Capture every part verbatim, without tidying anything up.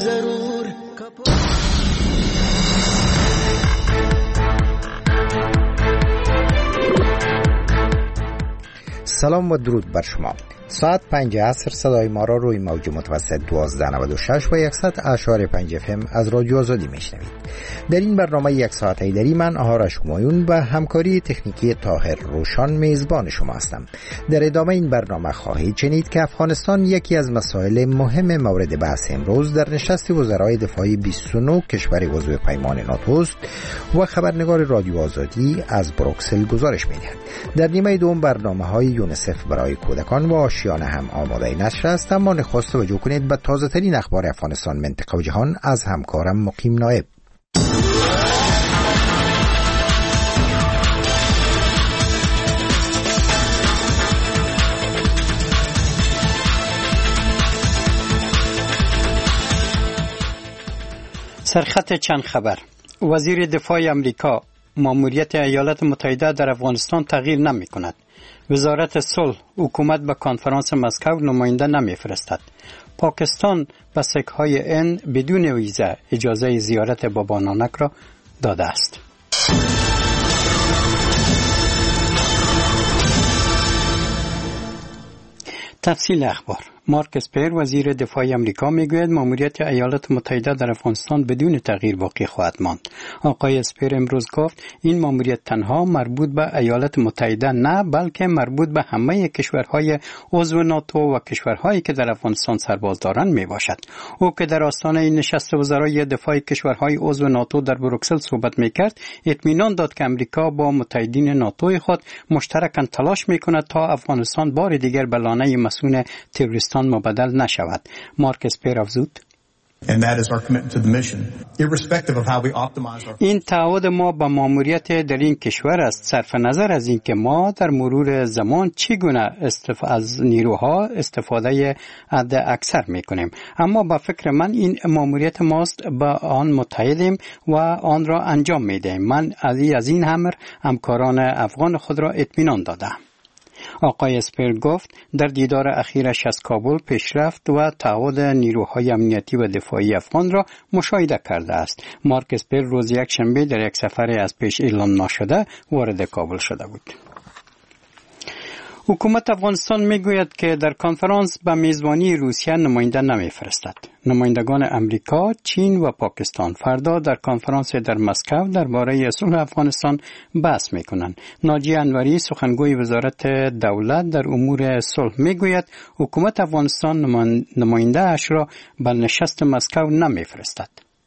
जरूर سلام و درود بر شما. ساعت پنج عصر صدای ما را روی موج متوسط دوازده نود و شش و صد اشاری پنج اف ام از رادیو آزادی میشنوید. در این برنامه یک ساعته دری من آرش همایون و همکاری تکنیکی طاهر روشان میزبان شما هستم. در ادامه این برنامه خواهید شنید که افغانستان یکی از مسائل مهم مورد بحث امروز در نشست وزرای دفاع بیست و نه کشور عضو پیمان ناتو است و خبرنگار رادیو آزادی از بروکسل گزارش می‌دهد. در نیمه دوم برنامه‌های یونیسف برای کودکان و آشیانه هم آماده نشر است، اما نخست توجه کنید به تازه ترین اخبار افغانستان، منطقه و جهان از همکارم مقیم نایب. سرخط چند خبر. وزیر دفاع امریکا: ماموریت ایالات متحده در افغانستان تغییر نمی کند. وزارت صلح: حکومت به کنفرانس مسکو نماینده نمی فرستد. پاکستان به سک‌های ان بدون ویزا اجازه زیارت بابا نانک را داده است. تفصیل اخبار. مارک اسپر وزیر دفاع امریکا میگوید ماموریت ایالات متحده در افغانستان بدون تغییر باقی خواهد ماند. آقای اسپر امروز گفت این ماموریت تنها مربوط به ایالات متحده نه، بلکه مربوط به همه کشورهای عضو ناتو و کشورهایی که در افغانستان سرباز دارند می باشد. او که در آستانه نشست وزرای دفاع کشورهای عضو ناتو در بروکسل صحبت میکرد، اطمینان داد که امریکا با متحدین ناتو خود مشترکاً تلاش میکند تا افغانستان بار دیگر به لانه مسئول تروریست مبدل نشود. مارک اسپر افزود: این تعهد ما به ماموریت در این کشور است، صرف نظر از اینکه ما در مرور زمان چگونه استف... از نیروها استفاده حد اکثر میکنیم. اما با فکر من این ماموریت ماست، با آن متحدیم و آن را انجام میدهیم. من از این امر همکاران افغان خود را اطمینان دادم. آقای اسپر گفت در دیدار اخیرش از کابل پیشرفت و تعهد نیروهای امنیتی و دفاعی افغان را مشاهده کرده است. مارک اسپر روز یک شنبه در یک سفر از پیش اعلام نشده وارد کابل شده بود. حکومت افغانستان میگوید که در کنفرانس به میزبانی روسیه نماینده نمیفرستد. نمایندگان امریکا، چین و پاکستان فردا در کنفرانس در مسکو درباره صلح افغانستان بحث میکنند. ناجی انوری سخنگوی وزارت دولت در امور صلح میگوید حکومت افغانستان نماینده اش را به نشست مسکو نمیفرستد.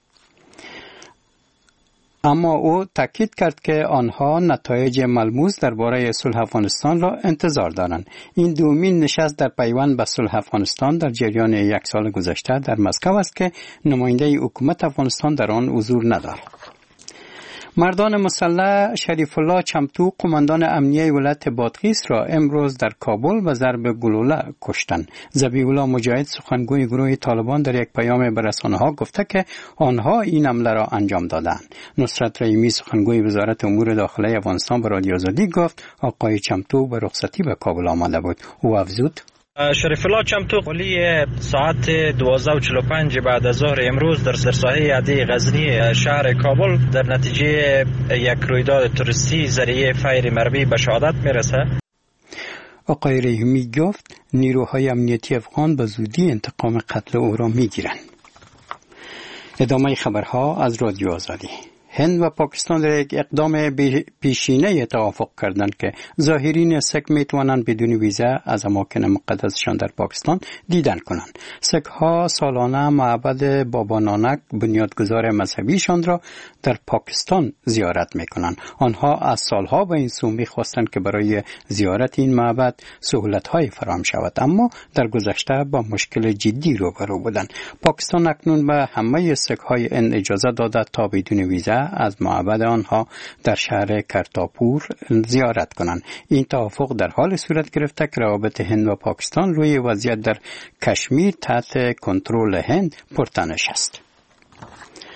اما او تاکید کرد که آنها نتایج ملموس درباره صلح افغانستان را انتظار دارند. این دومین نشست در پیوند به صلح افغانستان در جریان یک سال گذشته در مسکو است که نماینده حکومت افغانستان در آن حضور ندارد. مردان مسلح شریف الله چمتو قماندان امنیه ولایت بادغیس را امروز در کابل به ضرب گلوله کشتند. ذبیح الله مجاهد سخنگوی گروه طالبان در یک پیام به رسانه‌ها گفته که آنها این حمله را انجام دادند. نصرت رحیمی سخنگوی وزارت امور داخلی افغانستان به رادیو آزادی گفت آقای چمتو به رخصتی به کابل آمده بود. او افزود: شریف الله چمتو ولی ساعت دوازده و چهل و پنج بعد از ظهر امروز در سرساحه عده غزنی شهر کابل در نتیجه یک رویداد توریستی ذریعه فیر مرمی به شهادت میرسه. آقای رحیمی گفت نیروهای امنیتی افغان به زودی انتقام قتل او را میگیرند. ادامه خبرها از رادیو آزادی. هند و پاکستان در یک اقدام پیشینه توافق کردند که زائرین سک میتوانند بدون ویزا از اماکن مقدسشان در پاکستان دیدن کنند. سک ها سالانه معبد بابا نانک بنیادگذار مذهبیشان را در پاکستان زیارت میکنند. آنها از سالها به این سو میخواستند که برای زیارت این معبد سهولت‌های فراهم شود، اما در گذشته با مشکل جدی روبرو بودند. پاکستان اکنون به همه سک های این اجازه داده تا بدون ویزا از معبد آنها در شهر کرتاپور زیارت کنند. این توافق در حال صورت گرفته که روابط هند و پاکستان روی وضعیت در کشمیر تحت کنترل هند پرتنش است.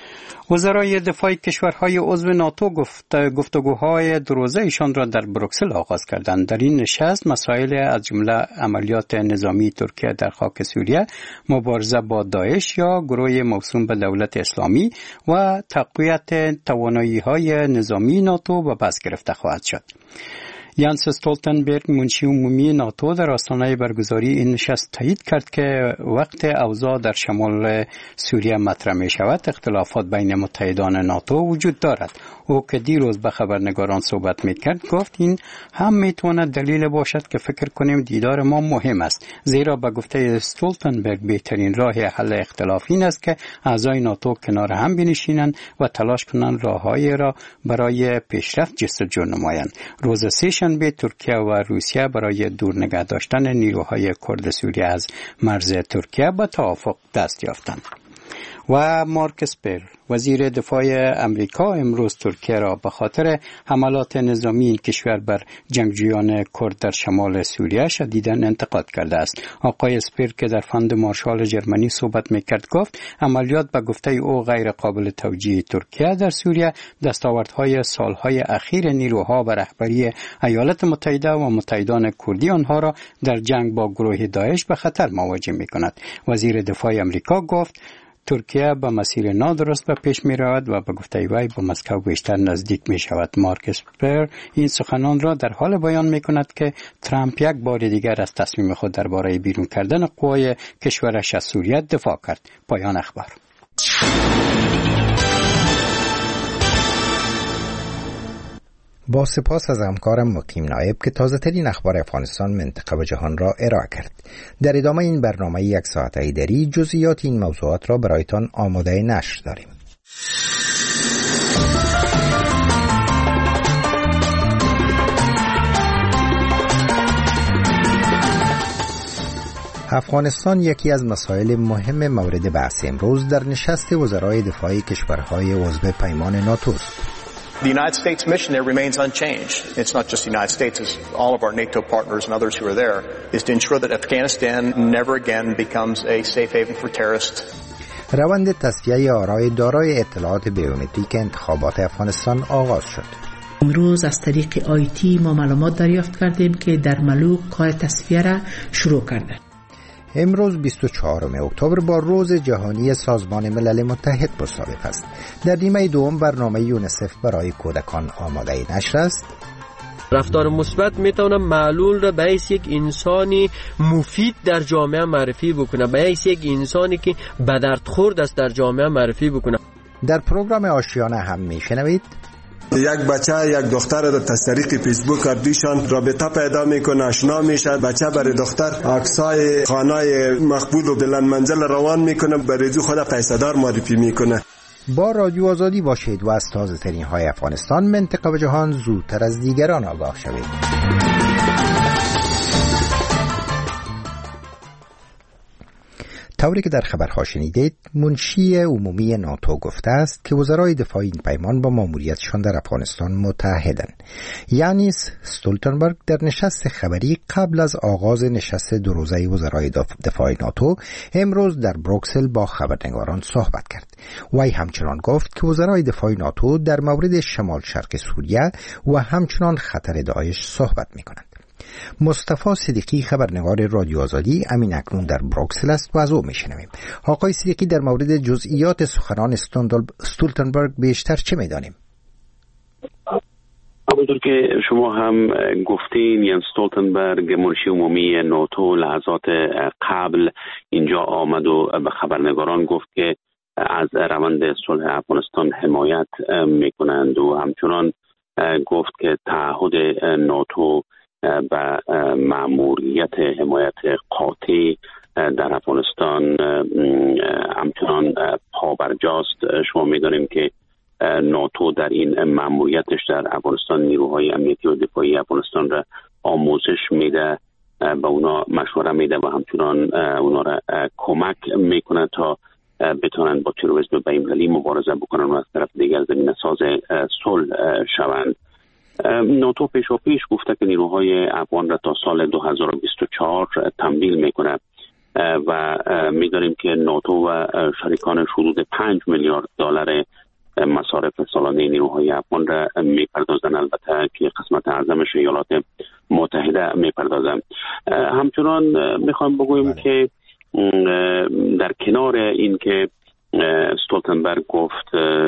وزرای دفاع کشورهای عضو ناتو گفت گفتگوهای دو روزه ایشان را در بروکسل آغاز کردند. در این نشست مسائل از جمله عملیات نظامی ترکیه در خاک سوریه، مبارزه با داعش یا گروه موسوم به دولت اسلامی و تقویت توانایی‌های نظامی ناتو به بحث گرفته خواهد شد. یانس استولتنبرگ منشی عمومی ناتو در آستانه برگزاری این نشست تایید کرد که وقت اوضاع در شمال سوریه مطرح می شود اختلافات بین متحدان ناتو وجود دارد. او که دیروز به خبرنگاران صحبت می کرد گفت این هم می تواند دلیل باشد که فکر کنیم دیدار ما مهم است، زیرا به گفته استولتنبرگ بهترین راه حل اختلاف این است که اعضای ناتو کنار هم بنشینند و تلاش کنند راههایی را برای پیشرفت جستجو نمایند. روز سه‌شنبه ترکیه و روسیه برای دور نگه داشتن نیروهای کرد سوریه از مرز ترکیه به توافق دست یافتند. و مارک اسپر وزیر دفاع امریکا امروز ترکیه را به خاطر حملات نظامی این کشور بر جنگجویان کرد در شمال سوریه شدیداً انتقاد کرده است. آقای اسپر که در فند مارشال جرمنی صحبت میکرد گفت عملیات به گفته او غیر قابل توجیه ترکیه در سوریه دستاوردهای سالهای اخیر نیروها و رهبری ایالات متحده و متحدان کردی آنها را در جنگ با گروه داعش به خطر مواجه میکند. وزیر دفاع امریکا گفت ترکیه به مسیر نادرست به پیش می رود و به گفته وی به مسکو بیشتر نزدیک می شود. مارک اسپر این سخنان را در حال بیان می کند که ترامپ یک بار دیگر از تصمیم خود درباره بیرون کردن قوای کشورش از سوریه دفاع کرد. پایان اخبار. با سپاس از همکارم مقیم نایب که تازه ترین اخبار افغانستان، منطقه و جهان را ارائه کرد. در ادامه این برنامه یک ساعته ایدری جزئیات این موضوعات را برایتان آماده نشر داریم. افغانستان یکی از مسائل مهم مورد بحث امروز در نشست وزرای دفاع کشورهای عضو پیمان ناتو است. The United States mission there remains unchanged. It's not just the United States, it's all of our NATO partners and others who are there, is to ensure that Afghanistan never again becomes a safe haven for terrorists. روند تصفیه آرای دارای اطلاعات بیومتریک انتخابات افغانستان آغاز شد. امروز از طریق آیتی ما معلومات دریافت کردیم که در ملوک کار تصفیه را شروع کرده. امروز بیست و چهارم اکتبر با روز جهانی سازمان ملل متحد مصادف است. در نیمه دوم برنامه یونسف برای کودکان آماده نشر است. رفتار مثبت میتونه معلول را به حیث یک انسانی مفید در جامعه معرفی بکنه، به حیث یک انسانی که به درد خورد است در جامعه معرفی بکنه. در پروگرام آشیانه هم میشنوید یک بچه یک دختر را از طریق فیسبوک اردیشان رابطه پیدا میکنه، آشنا میشه. بچه برای دختر عکسای خانه مقبول و بلند منزل روان میکنه، برای خود پیسه‌دار معرفی میکنه. با رادیو آزادی باشید و از تازه ترین های افغانستان، منطقه و جهان زودتر از دیگران آگاه شوید. طوری که در خبرها شنیدید، منشی عمومی ناتو گفته است که وزرای دفاع این پیمان با ماموریتشان در افغانستان متحدند. یانس استولتنبرگ در نشست خبری قبل از آغاز نشست دو روزه وزرای دفاع ناتو امروز در بروکسل با خبرنگاران صحبت کرد. وی همچنان گفت که وزرای دفاع ناتو در مورد شمال شرق سوریه و همچنان خطر داعش صحبت می‌کنند. مصطفی صدیقی خبرنگار رادیو آزادی همین اکنون در بروکسل است و از او میشنویم. آقای صدیقی، در مورد جزئیات سخنان استولتنبرگ بیشتر چه میدانیم؟ همونطور که شما هم گفتین، یانس استولتنبرگ منشی عمومی ناتو لحظات قبل اینجا آمد و به خبرنگاران گفت که از روند صلح افغانستان حمایت میکنند و همچنان گفت که تعهد ناتو به مأموریت حمایت قاطع در افغانستان همچنان پابرجاست. شما می‌دانیم که ناتو در این مأموریتش در افغانستان نیروهای امنیتی و دفاعی افغانستان را آموزش میده، به اونا مشوره میده و همچنان اونا را کمک میکنه تا بتونن با تروریسم بین‌المللی مبارزه بکنن و از طرف دیگر زمینه ساز صلح شوند. ناتو پیش و پیش گفته که نیروهای افغان را تا سال دو هزار و بیست و چهار تمویل میکنه و میدانیم که ناتو و شریکانش حدود پنج میلیارد دلار مصارف سالانه نیروهای افغان را میپردازن، البته که قسمت اعظمش ایالات متحده میپردازن. همچنان میخوام بگویم بله. که در کنار این که استولتنبرگ گفت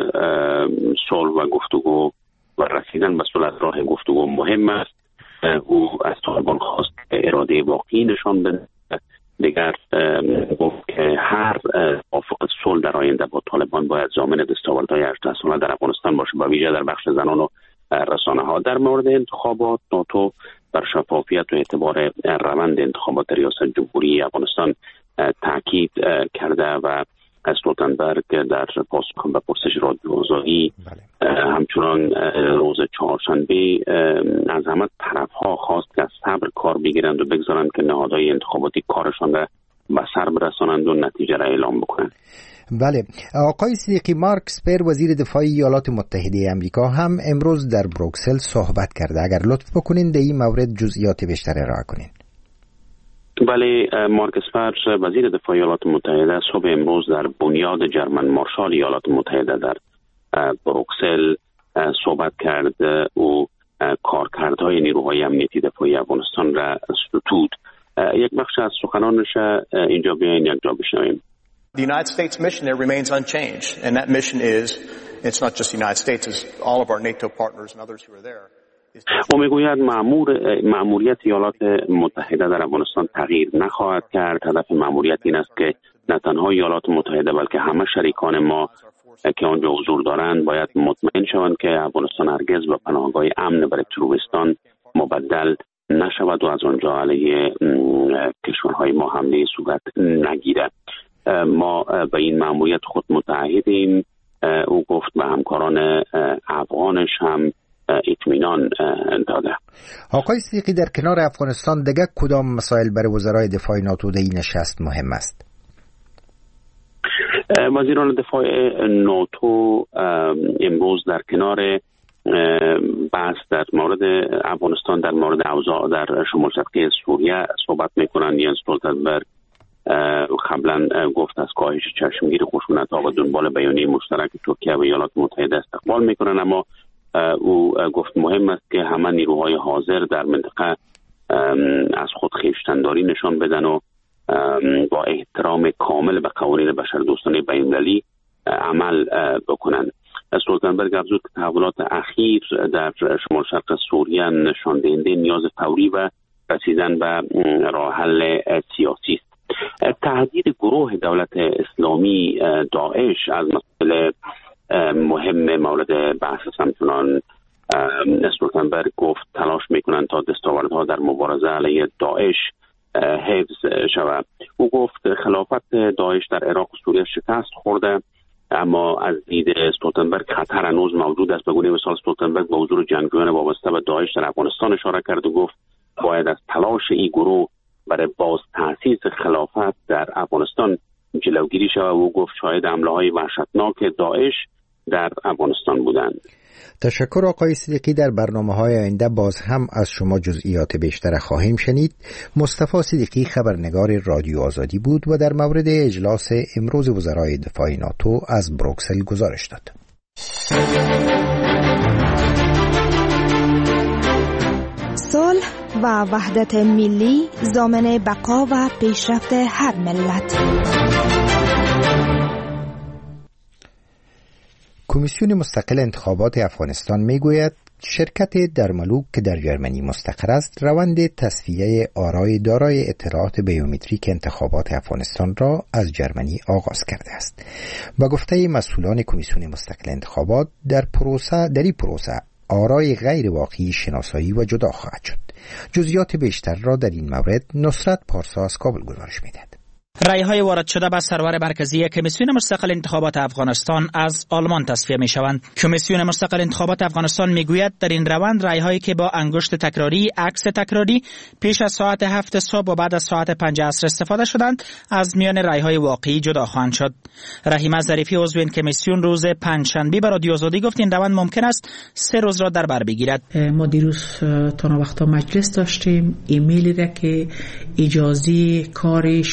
صلح و گفتگو و رسیدن به صلح راه گفتگو مهم است، او از طالبان خواست اراده واقعی نشان بده. دیگر گفت که هر موافق صلح در آینده با طالبان باید ضامن دستاوردهای هجده ساله در افغانستان باشه، به ویژه در بخش زنان و رسانه ها. در مورد انتخابات ناتو بر شفافیت و اعتبار روند انتخابات ریاست جمهوری افغانستان تاکید کرده و استولتنبرگ در پاسخ به پرسش رادیو آزادی همچنان روز چهارشنبه از همه طرف‌ها خواست که از صبر کار بگیرند و بگذارند که نهادهای انتخاباتی کارشان را به سر برسانند و نتیجه را اعلام بکنند. بله، آقای صدیقی، مارک اسپر وزیر دفاع ایالات متحده آمریکا هم امروز در بروکسل صحبت کرده. اگر لطف بکنین در این مورد جزئیات بیشتر ارائه کنین. بله، مارک اسپر وزیر دفاع ایالات متحده صبح امروز در بنیاد جرمن مارشال ایالات متحده در بروکسل صحبت کرد. او کارکردهای نیروهای امنیتی دفاعی افغانستان را ستود. یک بخش از سخنانش اینجا بیاین یک جا بشنویم. The United States mission there remains unchanged, and that mission is, it's not just the United States, it's all of our NATO partners and others who are there. او میگوید مأمور مأموریت ایالات متحده در افغانستان تغییر نخواهد کرد. هدف مأموریت این است که نه تنها ایالات متحده بلکه همه شریکان ما که آنجا حضور دارند باید مطمئن شوند که افغانستان هرگز به پناهگاه امن برای تروریستان مبدل نشود و از آنجا علیه کشورهای ما حمله صورت نگیرد. ما به این مأموریت خود متعهدیم. او گفت به همکاران افغانش هم اطمینان داده. آقای صدیقی، در کنار افغانستان دیگه کدام مسائل برای وزرای دفاع ناتو در این نشست مهم است؟ وزیران دفاع ناتو امروز در کنار بحث در مورد افغانستان در مورد اوضاع در شمال شرقی سوریه صحبت میکنند. ینس استولتنبرگ قبلا گفت از کاهش چشمگیر خشونت‌ها و دنبال بیانیه مشترک ترکیه و ایالات متحده استقبال میکنند، اما او گفت مهم است که همه نیروهای حاضر در منطقه از خود خویشتن‌داری نشان بدن و با احترام کامل به قوانین بشردوستانه بین‌المللی عمل بکنند. استولتنبرگ افزود که تحولات اخیر در شمال شرق سوریه نشان دهنده نیاز فوری و رسیدن به راه حل سیاسی است. تهدید گروه دولت اسلامی داعش از مسئله مهم مورد بحث همچنان استولتنبرگ گفت تلاش میکنند تا دستاوردها در مبارزه علیه داعش حفظ شود. او گفت خلافت داعش در عراق و سوریه شکست خورده، اما از دید استولتنبرگ خطر هنوز موجود است. به گونه مثال استولتنبرگ به حضور جنگجویان وابسته به داعش در افغانستان اشاره کرد و گفت باید از تلاش این گروه برای باز تأسیس خلافت در افغانستان جلوگیری شود. او گفت شاهد حمله‌های وحشتناک داعش در افغانستان بودند. تشکر آقای صدیقی. در برنامه‌های آینده باز هم از شما جزئیات بیشتر خواهیم شنید. مصطفی صدیقی خبرنگار رادیو آزادی بود و در مورد اجلاس امروز وزرای دفاع ناتو از بروکسل گزارش داد. صلح و وحدت ملی ضامن بقا و پیشرفت هر ملت. کمیسیون مستقل انتخابات افغانستان میگوید شرکت درملوک که در جرمنی مستقر است روند تصفیه آرای دارای اطلاعات بیومتریک انتخابات افغانستان را از جرمنی آغاز کرده است. با گفته مسئولان کمیسیون مستقل انتخابات در پروسه در این پروسه آرای غیر واقعی شناسایی و جدا خواهد شد. جزئیات بیشتر را در این مورد نصرت پارسا از کابل گزارش می‌دهد. رای‌های وارد شده به سرور مرکزی کمیسیون مستقل انتخابات افغانستان از آلمان تصفیه می‌شوند. کمیسیون مستقل انتخابات افغانستان می‌گوید در این روند رای‌هایی که با انگشت تکراری، عکس تکراری پیش از ساعت هفت صبح و بعد از ساعت پنج عصر استفاده شدند از میان رای‌های واقعی جدا خواهند شد. رحیمه ظریفی عضو این کمیسیون روز پنجشنبه به رادیو آزادی گفت این روند ممکن است سه روز را در بر بگیرد. ما دیروز تا وقتا مجلس داشتیم، ایمیلی را که اجازه کار شروع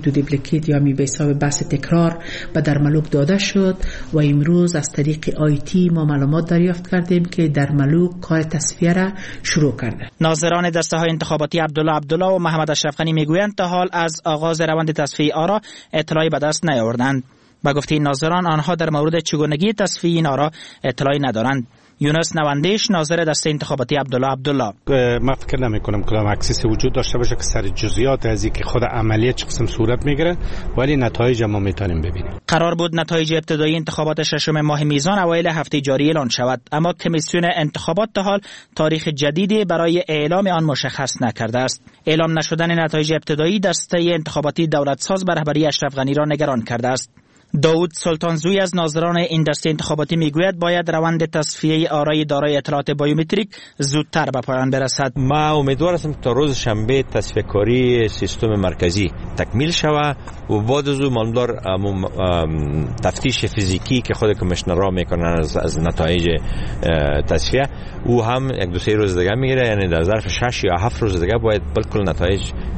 دو دیپلیکیت یا می به حساب بحث تکرار به در ملوک داده شد و امروز از طریق آیتی ما معلومات دریافت کردیم که در ملوک کار تصفیه را شروع کرده. ناظران دسته های انتخاباتی عبدالله عبدالله و محمد اشرف غنی میگویند تا حال از آغاز روند تصفیه آرا اطلاعی به دست نیاوردند. با گفته این ناظران آنها در مورد چگونگی تصفیه این آرا اطلاعی ندارند. یونس نواندیش ناظر دسته انتخاباتی عبدالله عبدالله: من فکر نمی کنم کدام اکسیس وجود داشته باشه که سر جزئیات از اینکه خود عملیه چه قسم صورت میگیره، ولی نتایج ما میتونیم ببینیم. قرار بود نتایج ابتدایی انتخابات ششم ماه میزان اوایل هفته جاری اعلان شود، اما کمیسیون انتخابات تا حال تاریخ جدیدی برای اعلام آن مشخص نکرده است. اعلام نشدن نتایج ابتدایی دسته انتخاباتی دولت ساز به رهبری اشرف غنی را نگران کرده است. داود سلطانزوی از ناظران این دسته انتخاباتی میگوید باید روند تصفیه آرای دارای اطلاعات بیومتریک زودتر به پایان برسد. ما امیدوار هستم تا روز شنبه تصفیه کاری سیستم مرکزی تکمیل شود و بعد از اون مالدار تفتیش فیزیکی که خود کمیشنرها میکنن از, از نتایج تصفیه او هم یک دو سه روز دیگه میگیره، یعنی در ظرف شش یا هفت روز دیگه باید بالکل نتایج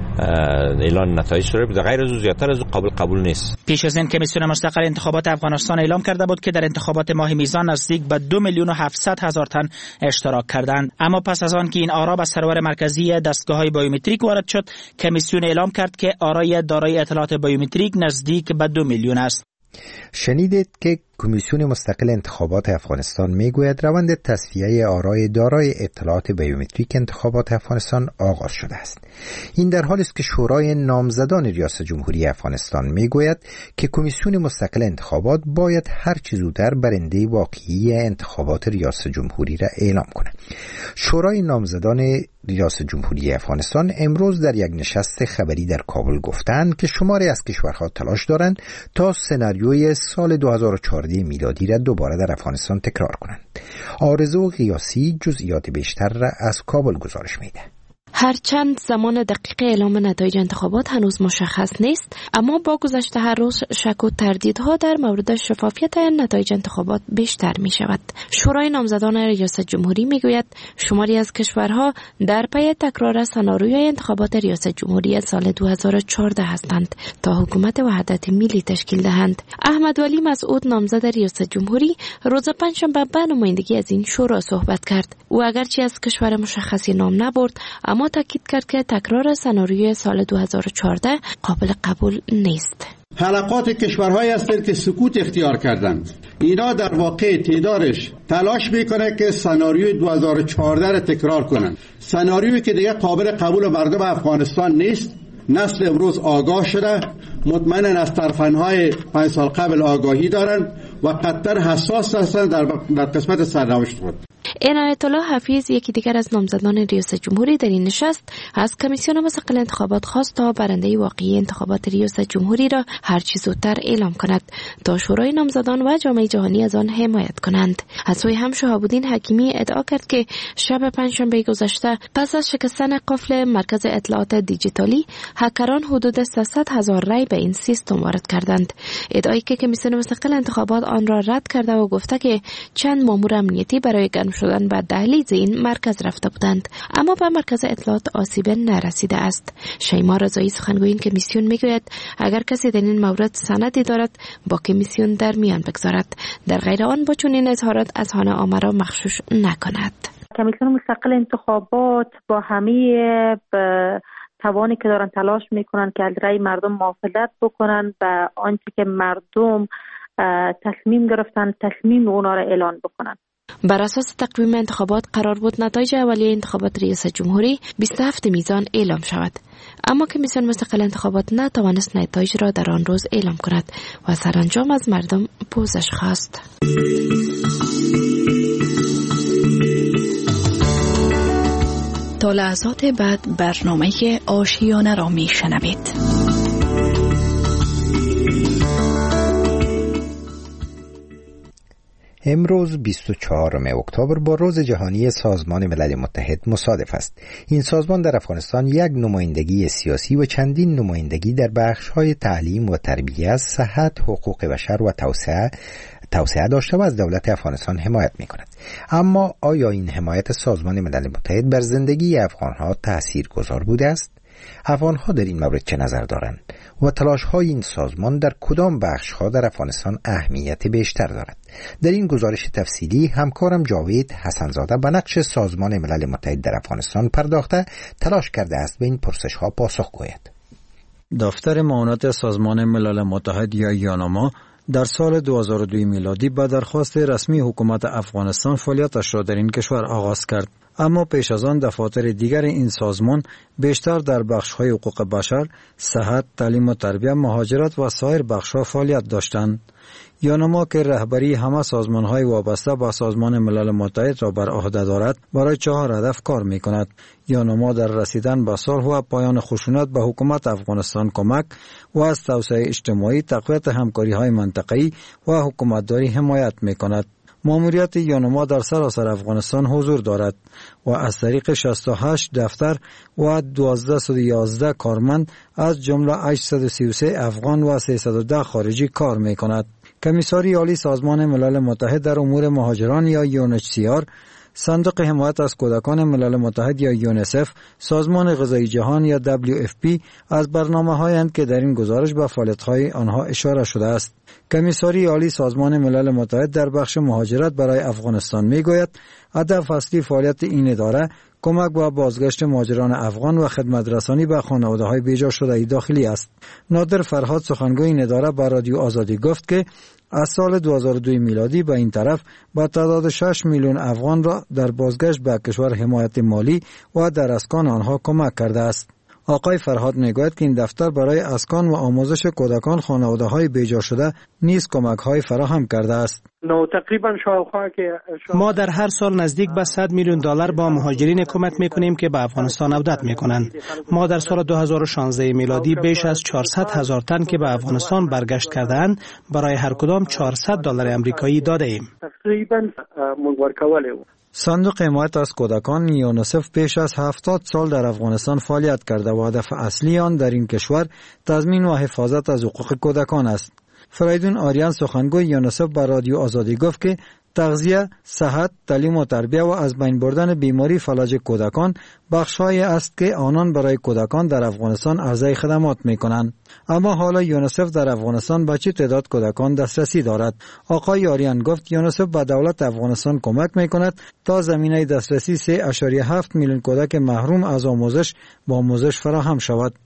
اعلان نتایج شده. به غیر از او زیادتر از او قابل قبول نیست. پیش از این کمیسیون مستقل انتخابات افغانستان اعلام کرده بود که در انتخابات ماه میزان نزدیک به دو میلیون و هفتصد هزار تن اشتراک کردند، اما پس از آن که این آرا به سرور مرکزی دستگاه‌های بیومتریک وارد شد، کمیسیون اعلام کرد که آرای دارای اطلاعات بیومتریک نزدیک به دو میلیون است. شنیدید که کمیسیون مستقل انتخابات افغانستان میگوید روند تصفیه آرای دارای اطلاعات بیومتریک انتخابات افغانستان آغاز شده است. این در حالی است که شورای نامزدان ریاست جمهوری افغانستان میگوید که کمیسیون مستقل انتخابات باید هر چه زودتر برنده واقعی انتخابات ریاست جمهوری را اعلام کند. شورای نامزدان ریاست جمهوری افغانستان امروز در یک نشست خبری در کابل گفتند که شماری از کشورها تلاش دارند تا سناریوی سال دو هزار و چهارده میلادی را دوباره در افغانستان تکرار کنند. آرزو قیاسی جزئیات بیشتر را از کابل گزارش میده. هرچند زمان دقیق اعلام نتایج انتخابات هنوز مشخص نیست، اما با گذشت هر روز شک و تردیدها در مورد شفافیت نتایج انتخابات بیشتر می شود. شورای نامزدان ریاست جمهوری می گوید شماری از کشورها در پی تکرار سناریوی انتخابات ریاست جمهوری سال دو هزار و چهارده هستند تا حکومت وحدت ملی تشکیل دهند. احمد ولی مسعود نامزد ریاست جمهوری روز پنجشنبه به نمایندگی از این شورا صحبت کرد. او اگرچه از کشور مشخصی نام نبرد، اما تاکید کرد که تکرار سناریوی سال دو هزار و چهارده قابل قبول نیست. حلقات کشورهایی هستند که سکوت اختیار کردند. اینا در واقع تعدادش تلاش میکنه که سناریوی دو هزار و چهارده را تکرار کنند. سناریویی که دیگه قابل قبول مردم افغانستان نیست. نسل امروز آگاه شده، مطمئناً از ترفندهای پنج سال قبل آگاهی دارند و قطر حساس هستند در, در قسمت سرنوشت خود. عنایت الله حفیظ، یکی دیگر از نامزدان ریاست جمهوری، در این نشست از کمیسیون مستقل انتخابات خواست تا برنده واقعی انتخابات ریاست جمهوری را هر چه زودتر اعلام کند تا شورای نامزدان و جامعه جهانی از آن حمایت کنند. از سوی هم شهاب‌الدین حکیمی ادعا کرد که شب پنجشنبه گذشته پس از شکستن قفل مرکز اطلاعات دیجیتالی، هکران حدود سیصد هزار رای به این سیستم وارد کردند. ادعایی که کمیسیون مستقل انتخابات آن را رد کرده و گفته که چند مامور امنیتی برای گرم شدن به دهلیز این مرکز رفته بودند، اما به مرکز اطلاعات آسیب نرسیده است. شیما رضایی، سخنگوی این کمیسیون، میگوید اگر کسی در این مورد سندی دارد با کمیسیون در میان بگذارد، در غیر آن با چنین اظهارات اذهان عامه را مغشوش نکند. کمیسیون مستقل انتخابات با همه توانی که دارن تلاش میکنن که از رأی مردم محافظت بکنن و آنچه که مردم تصمیم گرفتن تصمیم اونا را اعلان بکنن. بر اساس تقویم انتخابات قرار بود نتایج اولیه انتخابات ریاست جمهوری بیست و هفتم میزان اعلام شود، اما کمیسیون مستقل انتخابات نتوانست نتایج را در آن روز اعلام کند و سرانجام از مردم پوزش خواست. تا لحظات بعد برنامه آشیانه را می شنوید. امروز بیست و چهارم اکتبر با روز جهانی سازمان ملل متحد مصادف است. این سازمان در افغانستان یک نمایندگی سیاسی و چندین نمایندگی در بخش‌های تعلیم و تربیت، صحت، حقوق بشر و توسعه توسعه داشته و از دولت افغانستان حمایت می‌کند. اما آیا این حمایت سازمان ملل متحد بر زندگی افغان‌ها تأثیرگذار بوده است؟ افغان‌ها در این مورد چه نظر دارند و تلاش‌های این سازمان در کدام بخش‌ها در افغانستان اهمیت بیشتر دارد؟ در این گزارش تفصیلی همکارم جاوید حسنزاده به نقش سازمان ملل متحد در افغانستان پرداخته تلاش کرده است به این پرسش‌ها پاسخ گوید. دفتر معاونت سازمان ملل متحد یا یانما در سال دو هزار و دو میلادی به درخواست رسمی حکومت افغانستان فعالیتش را در این کشور آغاز کرد. اما پیش از آن دفاتر دیگر این سازمان بیشتر در بخش‌های حقوق بشر، صحت، تعلیم و تربیت، مهاجرت و سایر بخش‌ها فعالیت داشتند. یانما که رهبری همه سازمان‌های وابسته به سازمان ملل متحد را بر عهده دارد، برای چهار هدف کار می‌کند. یانما در رسیدن به صلح و پایان خشونت به حکومت افغانستان کمک و از توسعه اجتماعی، تقویت همکاری‌های منطقه‌ای و حکومتداری حمایت می‌کند. ماموریت یانما در سراسر افغانستان حضور دارد و از طریق شصت و هشت دفتر و دوازده و یازده کارمند از جمله هشتصد و سی و سه افغان و سیصد و ده خارجی کار می‌کند. کمیساری عالی سازمان ملل متحد در امور مهاجران یا یو ان اچ سی آر، صندوق حمایت از کودکان ملل متحد یا یونیسف، سازمان غذایی جهان یا دبلیو اف پی از برنامه‌هایند که در این گزارش به فعالیت‌های آنها اشاره شده است. کمیساری عالی سازمان ملل متحد در بخش مهاجرت برای افغانستان می‌گوید هدف اصلی فعالیت این اداره کمک به بازگشت مهاجران افغان و خدمت رسانی به خانواده‌های بیجا شده داخلی است. نادر فرهاد سخنگوی این اداره به رادیو آزادی گفت که از سال دو هزار و دو میلادی به این طرف با تعداد شش میلیون افغان را در بازگشت به کشور حمایت مالی و در اسکان آنها کمک کرده است. آقای فرهاد میگوید که این دفتر برای اسکان و آموزش کودکان خانواده‌های بیجا شده نیز کمک‌های فراهم کرده است. نو تقریبا شاوخوا که ما در هر سال نزدیک به صد میلیون دلار با مهاجرین کمک میکنیم که به افغانستان عودت میکنند. ما در سال دو هزار و شانزده میلادی بیش از چهارصد هزار تن که به افغانستان برگشت کرده‌اند برای هر کدام چهارصد دلار آمریکایی داده ایم. تقریبا مورکواله. صندوق حمایت از کودکان یونیسف پیش از هفتاد سال در افغانستان فعالیت کرده و هدف اصلی آن در این کشور تضمین و حفاظت از حقوق کودکان است. فریدون آریان سخنگوی یونیسف به رادیو آزادی گفت که تغذیه، صحت، تعلیم و تربیت و از بین بردن بیماری فلج کودکان بخش‌هایی است که آنان برای کودکان در افغانستان عرضه خدمات می‌کنند. اما حالا یونیسف در افغانستان به چه تعداد کودکان دسترسی دارد؟ آقای آریان گفت یونیسف به دولت افغانستان کمک می‌کند تا زمینه دسترسی سه ممیز هفت میلیون کودک محروم از آموزش با آموزش فراهم شود.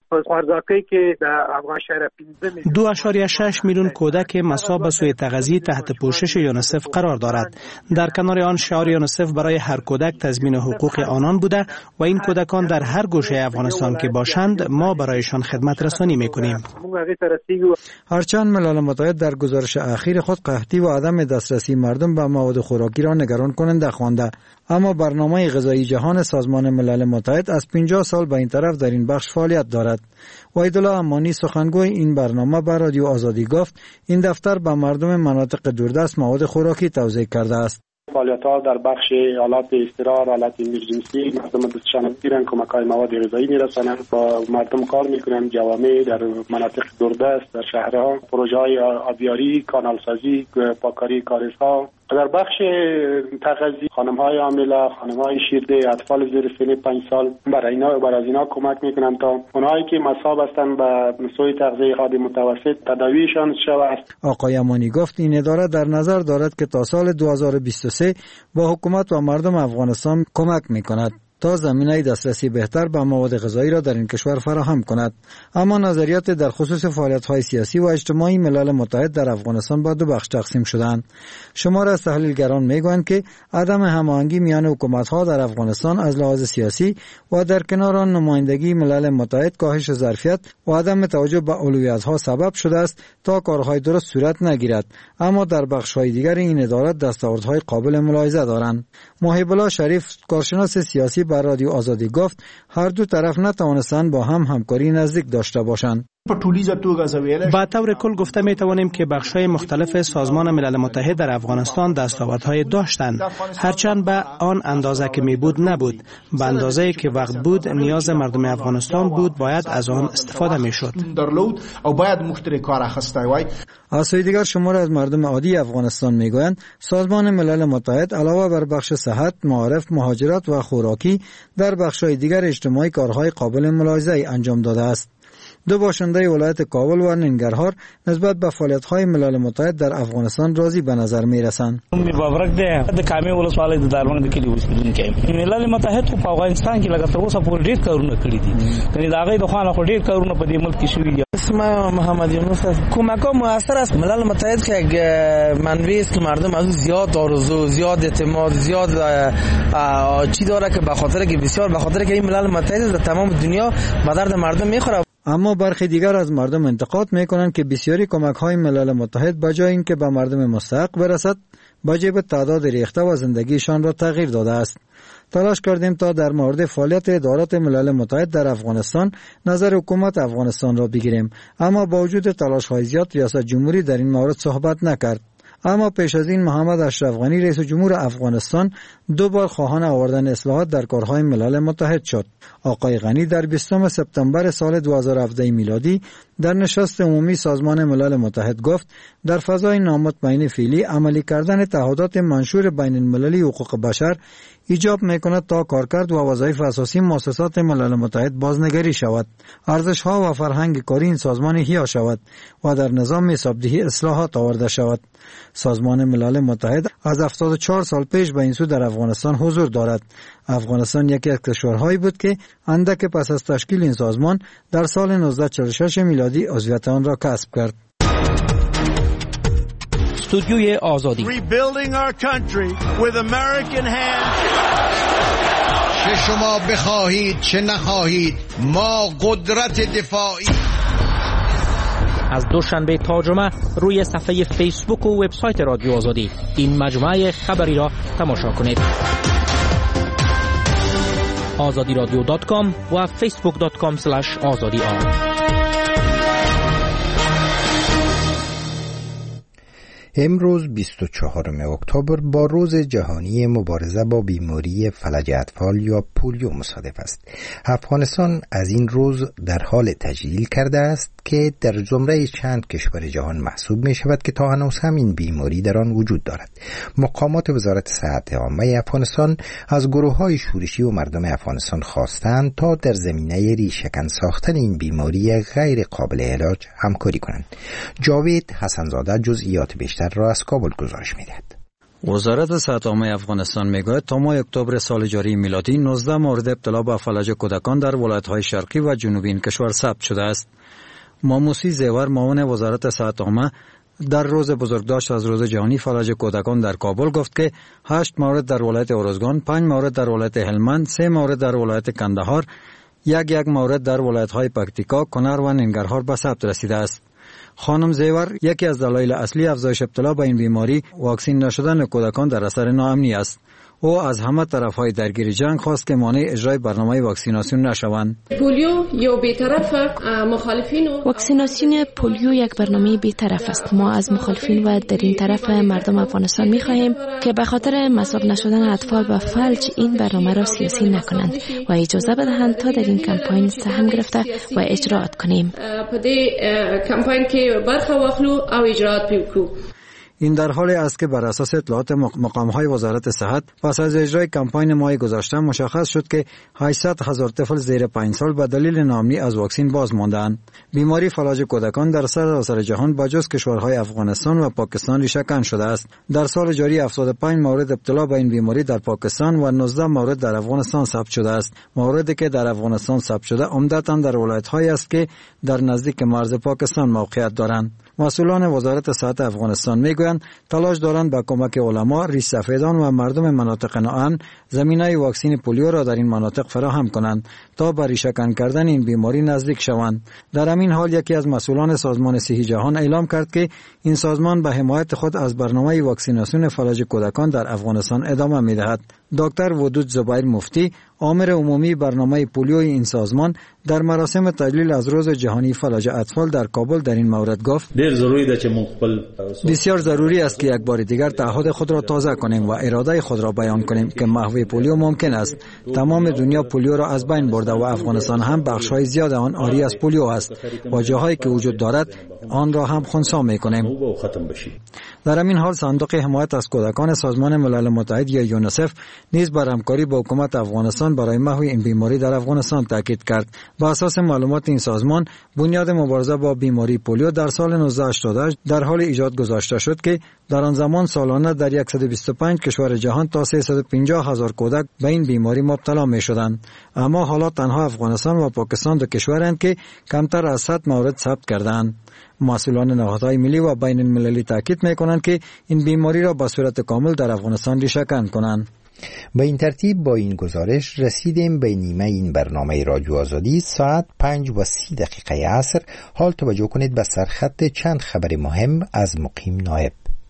دو اشاریه شش میلیون کودک مصاب به سوء تغذیه تحت پوشش یونیسف قرار دارد. در کنار آن شعار یونیسف برای هر کودک تضمین حقوق آنان بوده و این کودکان در هر گوشه افغانستان که باشند ما برایشان خدمت رسانی میکنیم. هرچند ملل متحد در گزارش اخیر خود قحطی و عدم دسترسی مردم به مواد خوراکی را نگران کننده خوانده، اما برنامه غذایی جهان سازمان ملل متحد از پنجاه سال به این طرف در این بخش فعالیت دارد. وحیدالله امانی سخنگوی این برنامه به رادیو آزادی گفت این دفتر به مردم مناطق دوردست مواد خوراکی توزیع کرده است. فعالیت‌ها در بخش آلات اضطرار، آلات امرجنسی، مردم دستشان می‌گیرند، کمک‌های مواد غذایی می‌رسانند، با مردم کار می‌کنند، جوامع در مناطق دوردست، در شهرها، پروژه‌های آبیاری، کانالسازی، پاککاری کاریزها. در بخش تغذیه خانم‌های حامله، خانم‌های شیرده، اطفال زیر سن پنج سال برای اینا برای از اینا کمک می‌کنند تا اونایی که مصاب هستند به سوء تغذیه حاد متوسط تداویشان شود. آقای امانی گفت این اداره در نظر دارد که تا سال دو هزار و بیست و سه با حکومت و مردم افغانستان کمک می‌کند تا زمینه دسترسی بهتر به مواد غذایی را در این کشور فراهم کند. اما نظریات در خصوص فعالیت‌های سیاسی و اجتماعی ملل متحد در افغانستان به دو بخش تقسیم شدند. شمار از تحلیلگران میگویند که عدم هماهنگی میان حکومت‌ها در افغانستان از لحاظ سیاسی و در کنار آن نمایندگی ملل متحد کاهش ظرفیت و عدم توجه به اولویت‌ها سبب شده است تا کارهای درست صورت نگیرد. اما در بخش‌های دیگر این ادارات دستاوردهای قابل ملاحظه دارند. محب الله شریف کارشناس سیاسی بر رادیو آزادی گفت هر دو طرف نتوانستند با هم همکاری نزدیک داشته باشند. با طور کل گفته می توانیم که بخش‌های مختلف سازمان ملل متحد در افغانستان دستاوردهای داشتند، هرچند به آن اندازه که می بود نبود. به اندازه‌ای که وقت بود نیاز مردم افغانستان بود، باید از آن استفاده می شد. از سوی دیگر شمار از مردم عادی افغانستان می گویند سازمان ملل متحد علاوه بر بخش صحت، معارف، مهاجرت و خوراکی در بخش‌های دیگر اجتماعی کارهای قابل ملاحظه انجام داده است. دو باشنده ولایت کابل و ننگرهار نسبت به فعالیت‌های ملل متحد در افغانستان راضی به نظر می‌رسند. مبارک ده د کامې ولسوالۍ د دارمن د کلی اوسیدونکو ملل متحد په افغانستان کې لږ تر اوسه پورې ډېر کارونه کړي دي. کني دا غي د خوانه خو ډېر کارونه په دې ملک کې شوي دي. اسم محمد یونس است. کمک موثر است. ملل متحد که منبعی است که مردم از زیاد آرزو، زیاد اعتماد، زیاد چی داره که به خاطر که بسیار به خاطر که این ملل متحد در تمام دنیا به درد مردم می‌خوره. اما برخی دیگر از مردم انتقاد میکنند که بسیاری کمک‌های ملل متحد بجای اینکه به مردم مستحق برسد، به جیب تعداد ریخته و زندگیشان را تغییر داده است. تلاش کردیم تا در مورد فعالیت ادارات ملل متحد در افغانستان نظر حکومت افغانستان را بگیریم، اما با وجود تلاش‌های زیاد ریاست جمهوری در این مورد صحبت نکرد. اما پیش از این محمد اشرف غنی رئیس جمهور افغانستان دو بار خواهان آوردن اصلاحات در کارهای ملل متحد شد. آقای غنی در بیستم سپتامبر سال دو هزار و هفده میلادی در نشست عمومی سازمان ملل متحد گفت در فضای نامطمئن فعلی عملی کردن تعهدات منشور بین المللی حقوق بشر ایجاب میکند تا کارکرد و وظایف اساسی مؤسسات ملل متحد بازنگری شود، ارزش‌ها و فرهنگ کاری این سازمان احیا شود و در نظام حسابدهی اصلاحات آورده شود. سازمان ملل متحد از هفتاد و چهار سال پیش به این سو در افغانستان حضور دارد. افغانستان یکی از کشورهایی بود که اندک پس از تشکیل این سازمان در سال نوزده چهل و شش میلادی عضویت آن را کسب کرد. استودیوی آزادی Rebuilding our country with American hands. چه شما بخواهید چه نخواهید ما قدرت دفاعی. از دوشنبه تا جمعه روی صفحه فیسبوک و وبسایت رادیو آزادی این مجموعه خبری را تماشا کنید. آزادی رادیو دات کام و فیسبوک دات کام اسلش آزادی آر. امروز بیست و چهارم اکتبر با روز جهانی مبارزه با بیماری فلج اطفال یا پولیو مصادف است. افغانستان از این روز در حال تجلیل کرده است که در زمره چند کشور جهان محسوب می شود که تا هنوز هم این بیماری در آن وجود دارد. مقامات وزارت صحت عامه افغانستان از گروه‌های شورشی و مردم افغانستان خواستند تا در زمینه ریشه‌کن ساختن این بیماری غیر قابل علاج همکاری کنند. جاوید حسنزاده جزئیات بیشتر را از کابل گزارش می‌دهد. وزارت صحت عامه افغانستان میگوید تا ماه اکتبر سال جاری میلادی نوزده مورد ابتلا به فلج کودکان در ولایت‌های شرقی و جنوبی این کشور ثبت شده است. ماموسی زیور معاون وزارت صحت عامه در روز بزرگداشت از روز جهانی فلج کودکان در کابل گفت که هشت مورد در ولایت اورزگان، پنج مورد در ولایت هلمند، سه مورد در ولایت کندهار، یک یک مورد در ولایت‌های پکتیکا، کنر و ننگرهار به ثبت رسیده است. خانم زیور یکی از دلایل اصلی افزایش ابتلا به این بیماری واکسین نشدن کودکان در اثر ناامنی است. او از همه طرف‌های درگیر جنگ خواست که مانع اجرای برنامه واکسیناسیون نشوند. پولیو یا بی‌طرف مخالفین واکسیناسیون پولیو یک برنامه بی‌طرف است. ما از مخالفین و در این طرف مردم افغانستان می‌خواهیم که به خاطر مصاب نشدن اطفال با فلج این برنامه را سیاسی نکنند و اجازه بدهند تا در این کمپاین سهم گرفته و اجراات کنیم. په دې کمپاین کې برخه واخلو او اجراات وکړو. این در حالی است که بر اساس اطلاعات مقام‌های وزارت صحت پس از اجرای کمپاین ماه گذشته مشخص شد که هشتصد هزار طفل زیر پنج سال به دلیل ناامنی از واکسین باز ماندند. بیماری فلج کودکان در سراسر جهان با جز کشورهای افغانستان و پاکستان ریشه‌کن شده است. در سال جاری هفتاد و پنج مورد ابتلا به این بیماری در پاکستان و نوزده مورد در افغانستان ثبت شده است. موردی که در افغانستان ثبت شده عمدتاً در ولایت‌هایی است که در نزدیک مرز پاکستان موقعیت دارند. مسئولان وزارت صحت افغانستان میگویند تلاش دارند با کمک علما، ریش سفیدان و مردم مناطق ناامن زمینه واکسین پولیو را در این مناطق فراهم کنند تا به ریشه‌کن کردن این بیماری نزدیک شوند. در همین حال یکی از مسئولان سازمان صحی جهان اعلام کرد که این سازمان به حمایت خود از برنامه واکسیناسیون فلج کودکان در افغانستان ادامه می‌دهد. دکتر ودود زبیر مفتی آمر عمومی برنامه پولیوی این سازمان در مراسم تجلیل از روز جهانی فلج اطفال در کابل در این مورد گفت بسیار ضروری است که یک بار دیگر تعهد خود را تازه کنیم و اراده خود را بیان کنیم که محو پولیو ممکن است. تمام دنیا پولیو را از بین برده و افغانستان هم بخش‌های زیاد آن عاری از پولیو است و جاهایی که وجود دارد آن را هم خنثی می‌کنیم. در همین حال صندوق حمایت از کودکان سازمان ملل متحد یا یونیسف نیز بر همکاری با حکومت افغانستان برای محو این بیماری در افغانستان تاکید کرد. با اساس معلومات این سازمان، بنیاد مبارزه با بیماری پولیو در سال نوزده هشتاد و هشت در حال ایجاد گذاشته شد که در آن زمان سالانه در صد و بیست و پنج کشور جهان تا سیصد و پنجاه هزار کودک به این بیماری مبتلا می شدند. اما حالا تنها افغانستان و پاکستان دو کشورند که کمتر از صد مورد ثبت کردند. مسئولان نهادهای ملی و بین المللی تاکید می کنند که این بیماری را به صورت کامل در افغانستان ریشه‌کن کنند. به این ترتیب با این گزارش رسیدیم به نیمه این برنامه رادیو آزادی. ساعت پنج و سی دقیقه عصر. حال توجه کنید به سرخط چند خبر مهم از مقیم نایب.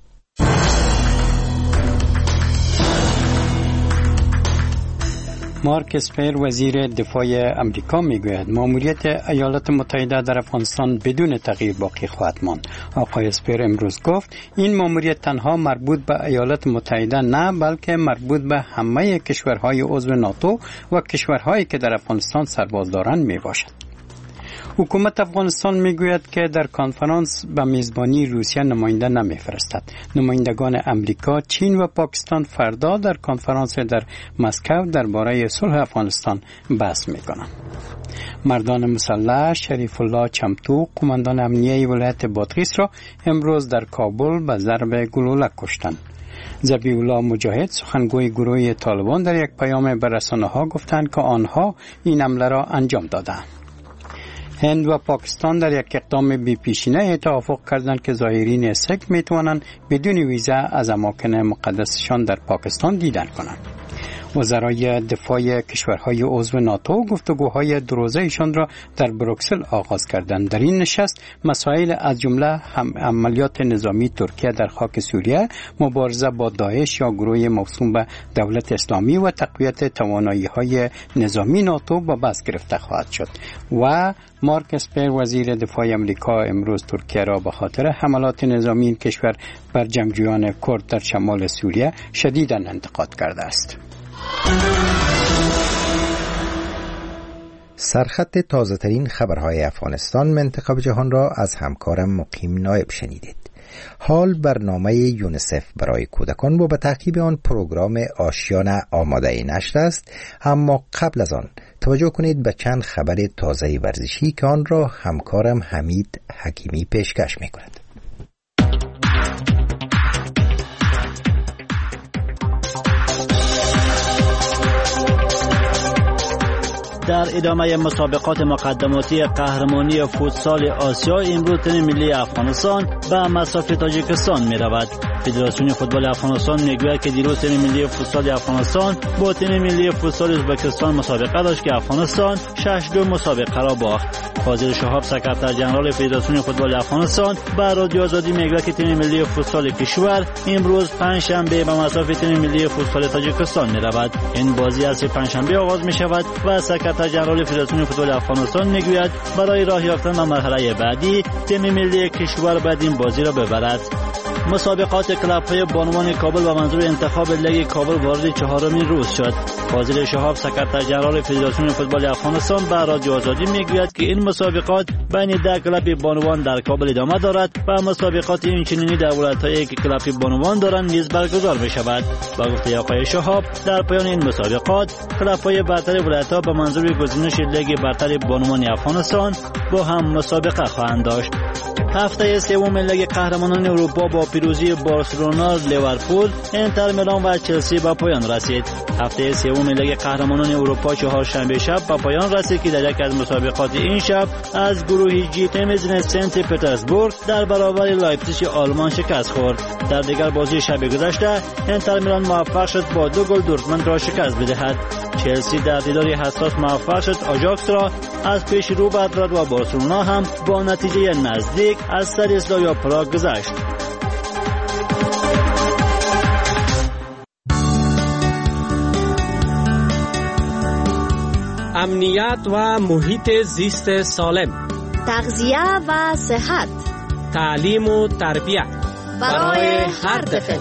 مارک اسپر وزیر دفاع امریکا میگوید ماموریت ایالات متحده در افغانستان بدون تغییر باقی خواهد ماند. آقای اسپر امروز گفت این ماموریت تنها مربوط به ایالات متحده نه بلکه مربوط به همه کشورهای عضو ناتو و کشورهایی که در افغانستان سرباز دارند می باشد. حکومت افغانستان میگوید که در کنفرانس به میزبانی روسیه نماینده نمیفرستد. نمایندگان امریکا، چین و پاکستان فردا در کنفرانس در مسکو درباره صلح افغانستان بحث میکنند. مردان مسلح شریف الله چمتو، قماندان امنیه ولایت بادغیس را امروز در کابل به ضرب گلوله کشتند. ذبیح الله مجاهد، سخنگوی گروه طالبان، در یک پیام به رسانه‌ها گفتند که آنها این حمله را انجام دادند. هند و پاکستان در یک اقدام بی پیشینه توافق کردند که زائرین سیک می توانند بدون ویزا از اماکن مقدسشان در پاکستان دیدن کنند. وزرای دفاع کشورهای عضو ناتو گفتگوهای دو روزه‌شان را در بروکسل آغاز کردند. در این نشست مسائل از جمله عملیات نظامی ترکیه در خاک سوریه، مبارزه با داعش یا گروه موسوم به دولت اسلامی و تقویت توانایی‌های نظامی ناتو با بحث گرفته خواهد شد. و مارک اسپر وزیر دفاع امریکا امروز ترکیه را به خاطر حملات نظامی این کشور بر جنگجویان کرد در شمال سوریه شدیداً انتقاد کرده است. سرخط تازه ترین خبرهای افغانستان، منطقه و جهان را از همکارم مقیم نایب شنیدید. حال برنامه یونیسف برای کودکان و به تعقیب آن پروگرام آشیانه آماده نشر است. اما قبل از آن توجه کنید به چند خبر تازه ورزشی که آن را همکارم حمید حکیمی پیشکش می کند. در ادامه مسابقات مقدماتی قهرمانی فوتسال آسیا، امروز تیم ملی افغانستان به مصاف تاجیکستان می رود. فدراسیون فوتبال افغانستان میگوید که دیروز تیم ملی فوتسال افغانستان با تیم ملی فوتسال ازبکستان مسابقه داشت که افغانستان شش دو مسابقه را باخت. فاضل شهاب، سکرتر ژنرال فدراسیون فوتبال افغانستان، به رادیو آزادی میگوید که تیم ملی فوتسال کشور امروز پنجشنبه به مصاف تیم ملی فوتسال تاجیکستان می رود. این بازی از پنجشنبه آغاز می شود و سکرتر ژنرال فدراسیون فوتبال افغانستان میگوید برای راه یافتن به مرحله بعدی تیم ملی کشور باید این بازی را ببرد. مسابقات کلاب‌های بانوان کابل و منظور انتخاب لیگ کابل وارد چهارمین روز شد. فاضل شهاب، سکرتر ژنرال فدراسیون فوتبال افغانستان، به رادیو آزادی میگوید که این مسابقات بین ده کلاب بانوان در کابل ادامه دارد و مسابقات اینچنینی در ولایت‌هایی که کلاب بانوان دارند نیز برگزار می‌شود. با گفته آقای شهاب، در پایان این مسابقات کلاب‌های برتر ولایت‌ها به منظور گزینش لیگ برتر بانوان افغانستان با هم مسابقه خواهند داشت. هفته سوم لیگ قهرمانان اروپا با پیروزی بارسلونا، لیورپول، اینتر میلان و چلسی به پایان رسید. هفته سوم لیگ قهرمانان اروپا چهارشنبه شب به پایان رسید که در یک از مسابقات این شب از گروه جی تیم سنت پترزبورگ در برابر لایپزیگ آلمان شکست خورد. در دیگر بازی شب گذشته اینتر میلان موفق شد با دو گل دورتموند را شکست بدهد. چلسی در دیداری حساس موفق شد آژاکس را از پیش رو بردارد و بارسلونا هم با نتیجه نزدیک از سر اسلاویا پراگ گذشت. امنیت و محیط زیست سالم، تغذیه و صحت، تعلیم و تربیت برای هر طفل.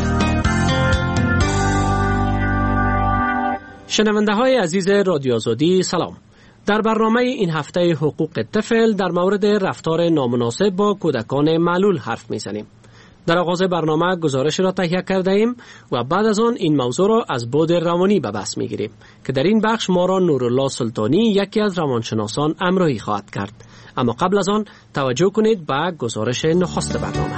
شنونده های عزیز رادیو آزادی سلام. در برنامه این هفته حقوق طفل در مورد رفتار نامناسب با کودکان معلول حرف میزنیم. در آغاز برنامه گزارش را تهیه کرده ایم و بعد از آن این موضوع را از بعد روانی به بحث میگیریم که در این بخش ما را نورالله سلطانی یکی از روانشناسان همراهی خواهد کرد. اما قبل از آن توجه کنید به گزارش نخست برنامه.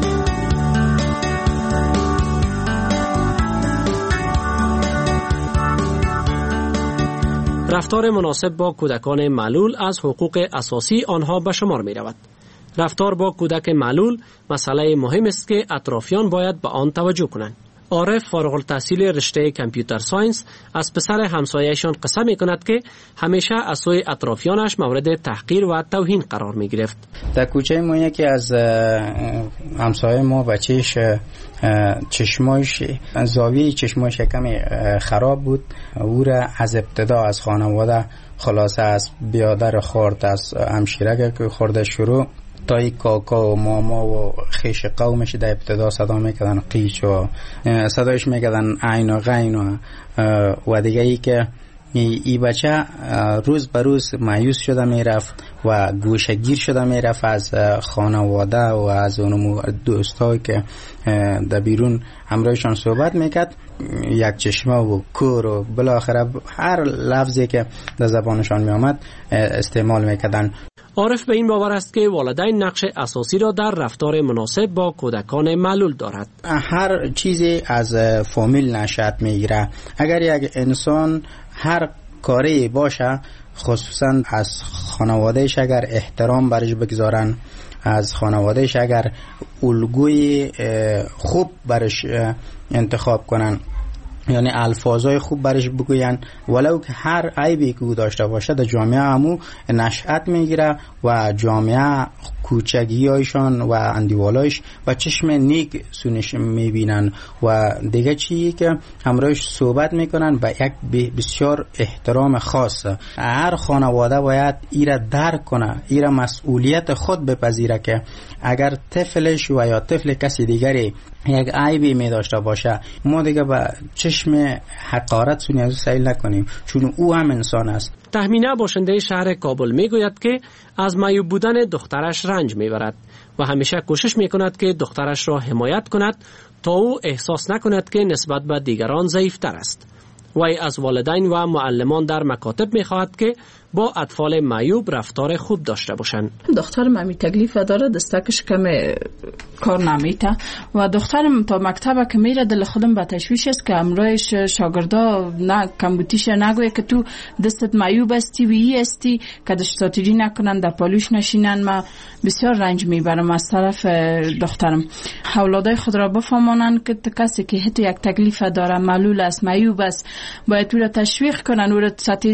رفتار مناسب با کودکان معلول از حقوق اساسی آنها به شمار می رود. رفتار با کودک معلول مسئله مهم است که اطرافیان باید به آن توجه کنند. عارف فارغ التحصیل رشته کامپیوتر ساینس از پسر همسایه‌شان قصه می کند که همیشه از سوی اطرافیانش مورد تحقیر و توهین قرار می گرفت. در کوچه ما یکی از همسایه ما بچهش چشماش زاویه چشماش کمی خراب بود. او را از ابتدا از خانواده خلاصه از بیادر خورد، از همشیره که خورده شروع تای کاکا و ماما و خیش قومش در ابتدا صدا میکردن قیچ و صدایش میکردن عین و غین و, و دیگه ای که ای بچه روز به روز مایوس شده میرفت و گوشگیر شده میرفت از خانواده و از اون دوستایی که در بیرون همراهشان صحبت میکرد. یک چشمه و کور و بالاخره هر لفظی که در زبانشان میامد استعمال میکردن. عارف به این باور است که والدین نقش اساسی را در رفتار مناسب با کودکان معلول دارد. هر چیزی از فامیل نشأت میگیره. اگر یک انسان هر کاری باشه، خصوصا از خانوادهش اگر احترام برش بگذارن، از خانوادهش اگر الگوی خوب برش انتخاب کنن، یعنی الفاظای خوب برش بگوین، ولو که هر عیبی که او داشته باشه در جامعه همو نشأت میگیره و جامعه کوچگیایشان و اندیوالایش و چشم نیک سونش میبینن و دیگه چیزی که همراهش صحبت میکنن و یک بسیار احترام خاص. هر خانواده باید ایره درک کنه، ایره مسئولیت خود بپذیره که اگر طفلش و یا طفل کسی دیگری یک عیبی می داشته باشه، ما دیگه با چشم حقارت سونی از سیل نکنیم، چون او هم انسان است. تهمینه باشنده شهر کابل می گوید که از معیوب بودن دخترش رنج می برد و همیشه کوشش می کند که دخترش را حمایت کند تا او احساس نکند که نسبت به دیگران ضعیفتر است. وی از والدین و معلمان در مکاتب می خواهد که با اطفال معیوب رفتار خوب داشته باشند. دخترم همی تکلیف داره، دستکش کم کار نمیته و دخترم تا مکتب که میره دل خودم با تشویش است که امروز شاگردا نه کمبوتیش نگویه که تو دستت معیوب استی و ای استی که دشتاتیری نکنن در پالوش نشینن. ما بسیار رنج میبرم از طرف دخترم. اولادای خود را بفهمانن که کسی که حتی یک تکلیف داره، معلول است، معیوب است، باید تو را تشویق کنن، او را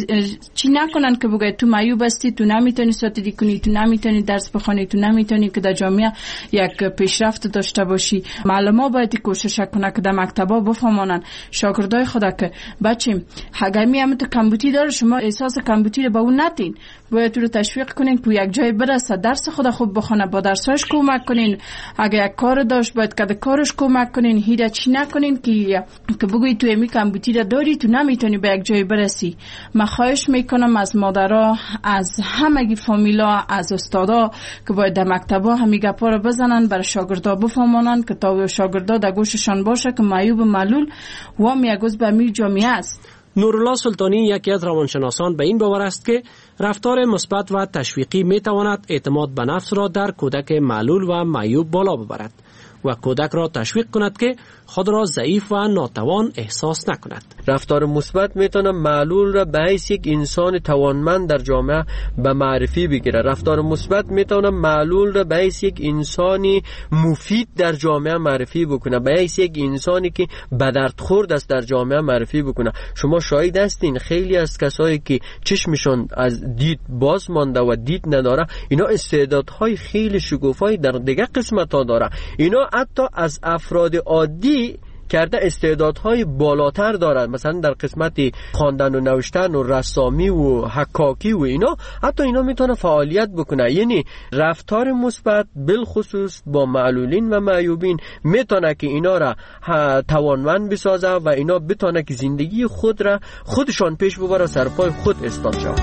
چی نکنن که بگه تو معیوب هستی، تو نمیتونی ساتیری کنی، تو نمیتونی درس بخونی، تو نمیتونی که در جامعه یک پیشرفت داشته باشی. معلما باید کوشش کنه که در مکتبا بفهمانن شاگردای خدا که بچیم اگر میام تو کمبوتی داره، شما احساس کمبوتی رو با اون نتین، باید تو رو تشویق کنین که یک جای برسه، درس خدا خوب بخونه، با درساش کمک کنین. اگر یک کار داشت باید که کارش کمک کنین، هیچ چی نکنین که که بگوی تو امی کمبوتی رو داری، تو نمیتونی به یک جای برسی. من خواهش میکنم از مادرها، از همگی فامیلا، از استادا که باید در مکتبا همین گپا رو بزنن، برای شاگردا بفهمونن که تا شاگردا در گوششان باشه که معیوب معلول و میگوز به می جامعه است. نورالله سلطانی یکی از روانشناسان به این باور است که رفتار مثبت و تشویقی می تواند اعتماد به نفس را در کودک معلول و معیوب بالا ببرد و کودک را تشویق کند که خود را ضعیف و ناتوان احساس نکند. رفتار مثبت میتونه معلول را به حیث یک انسان توانمند در جامعه به معرفی بگیره. رفتار مثبت میتونه معلول را به حیث یک انسانی مفید در جامعه معرفی بکنه، به حیث یک انسانی که به درد خورد است در جامعه معرفی بکنه. شما شاهد هستین خیلی از کسایی که چشمشون از دید باز مانده و دید نداره، اینا استعدادهای خیلی شگوفایی در دیگه قسمت ها داره. اینا حتی از افراد عادی کرده استعدادهای بالاتر دارند، مثلا در قسمت خواندن و نوشتن و رسامی و حکاکی و اینا، حتی اینا میتونه فعالیت بکنه. یعنی رفتار مثبت بالخصوص با معلولین و معیوبین میتونه که اینا را توانمند بسازه و اینا بتونه که زندگی خود را خودشان پیش ببره، سرپای خود استاد شود.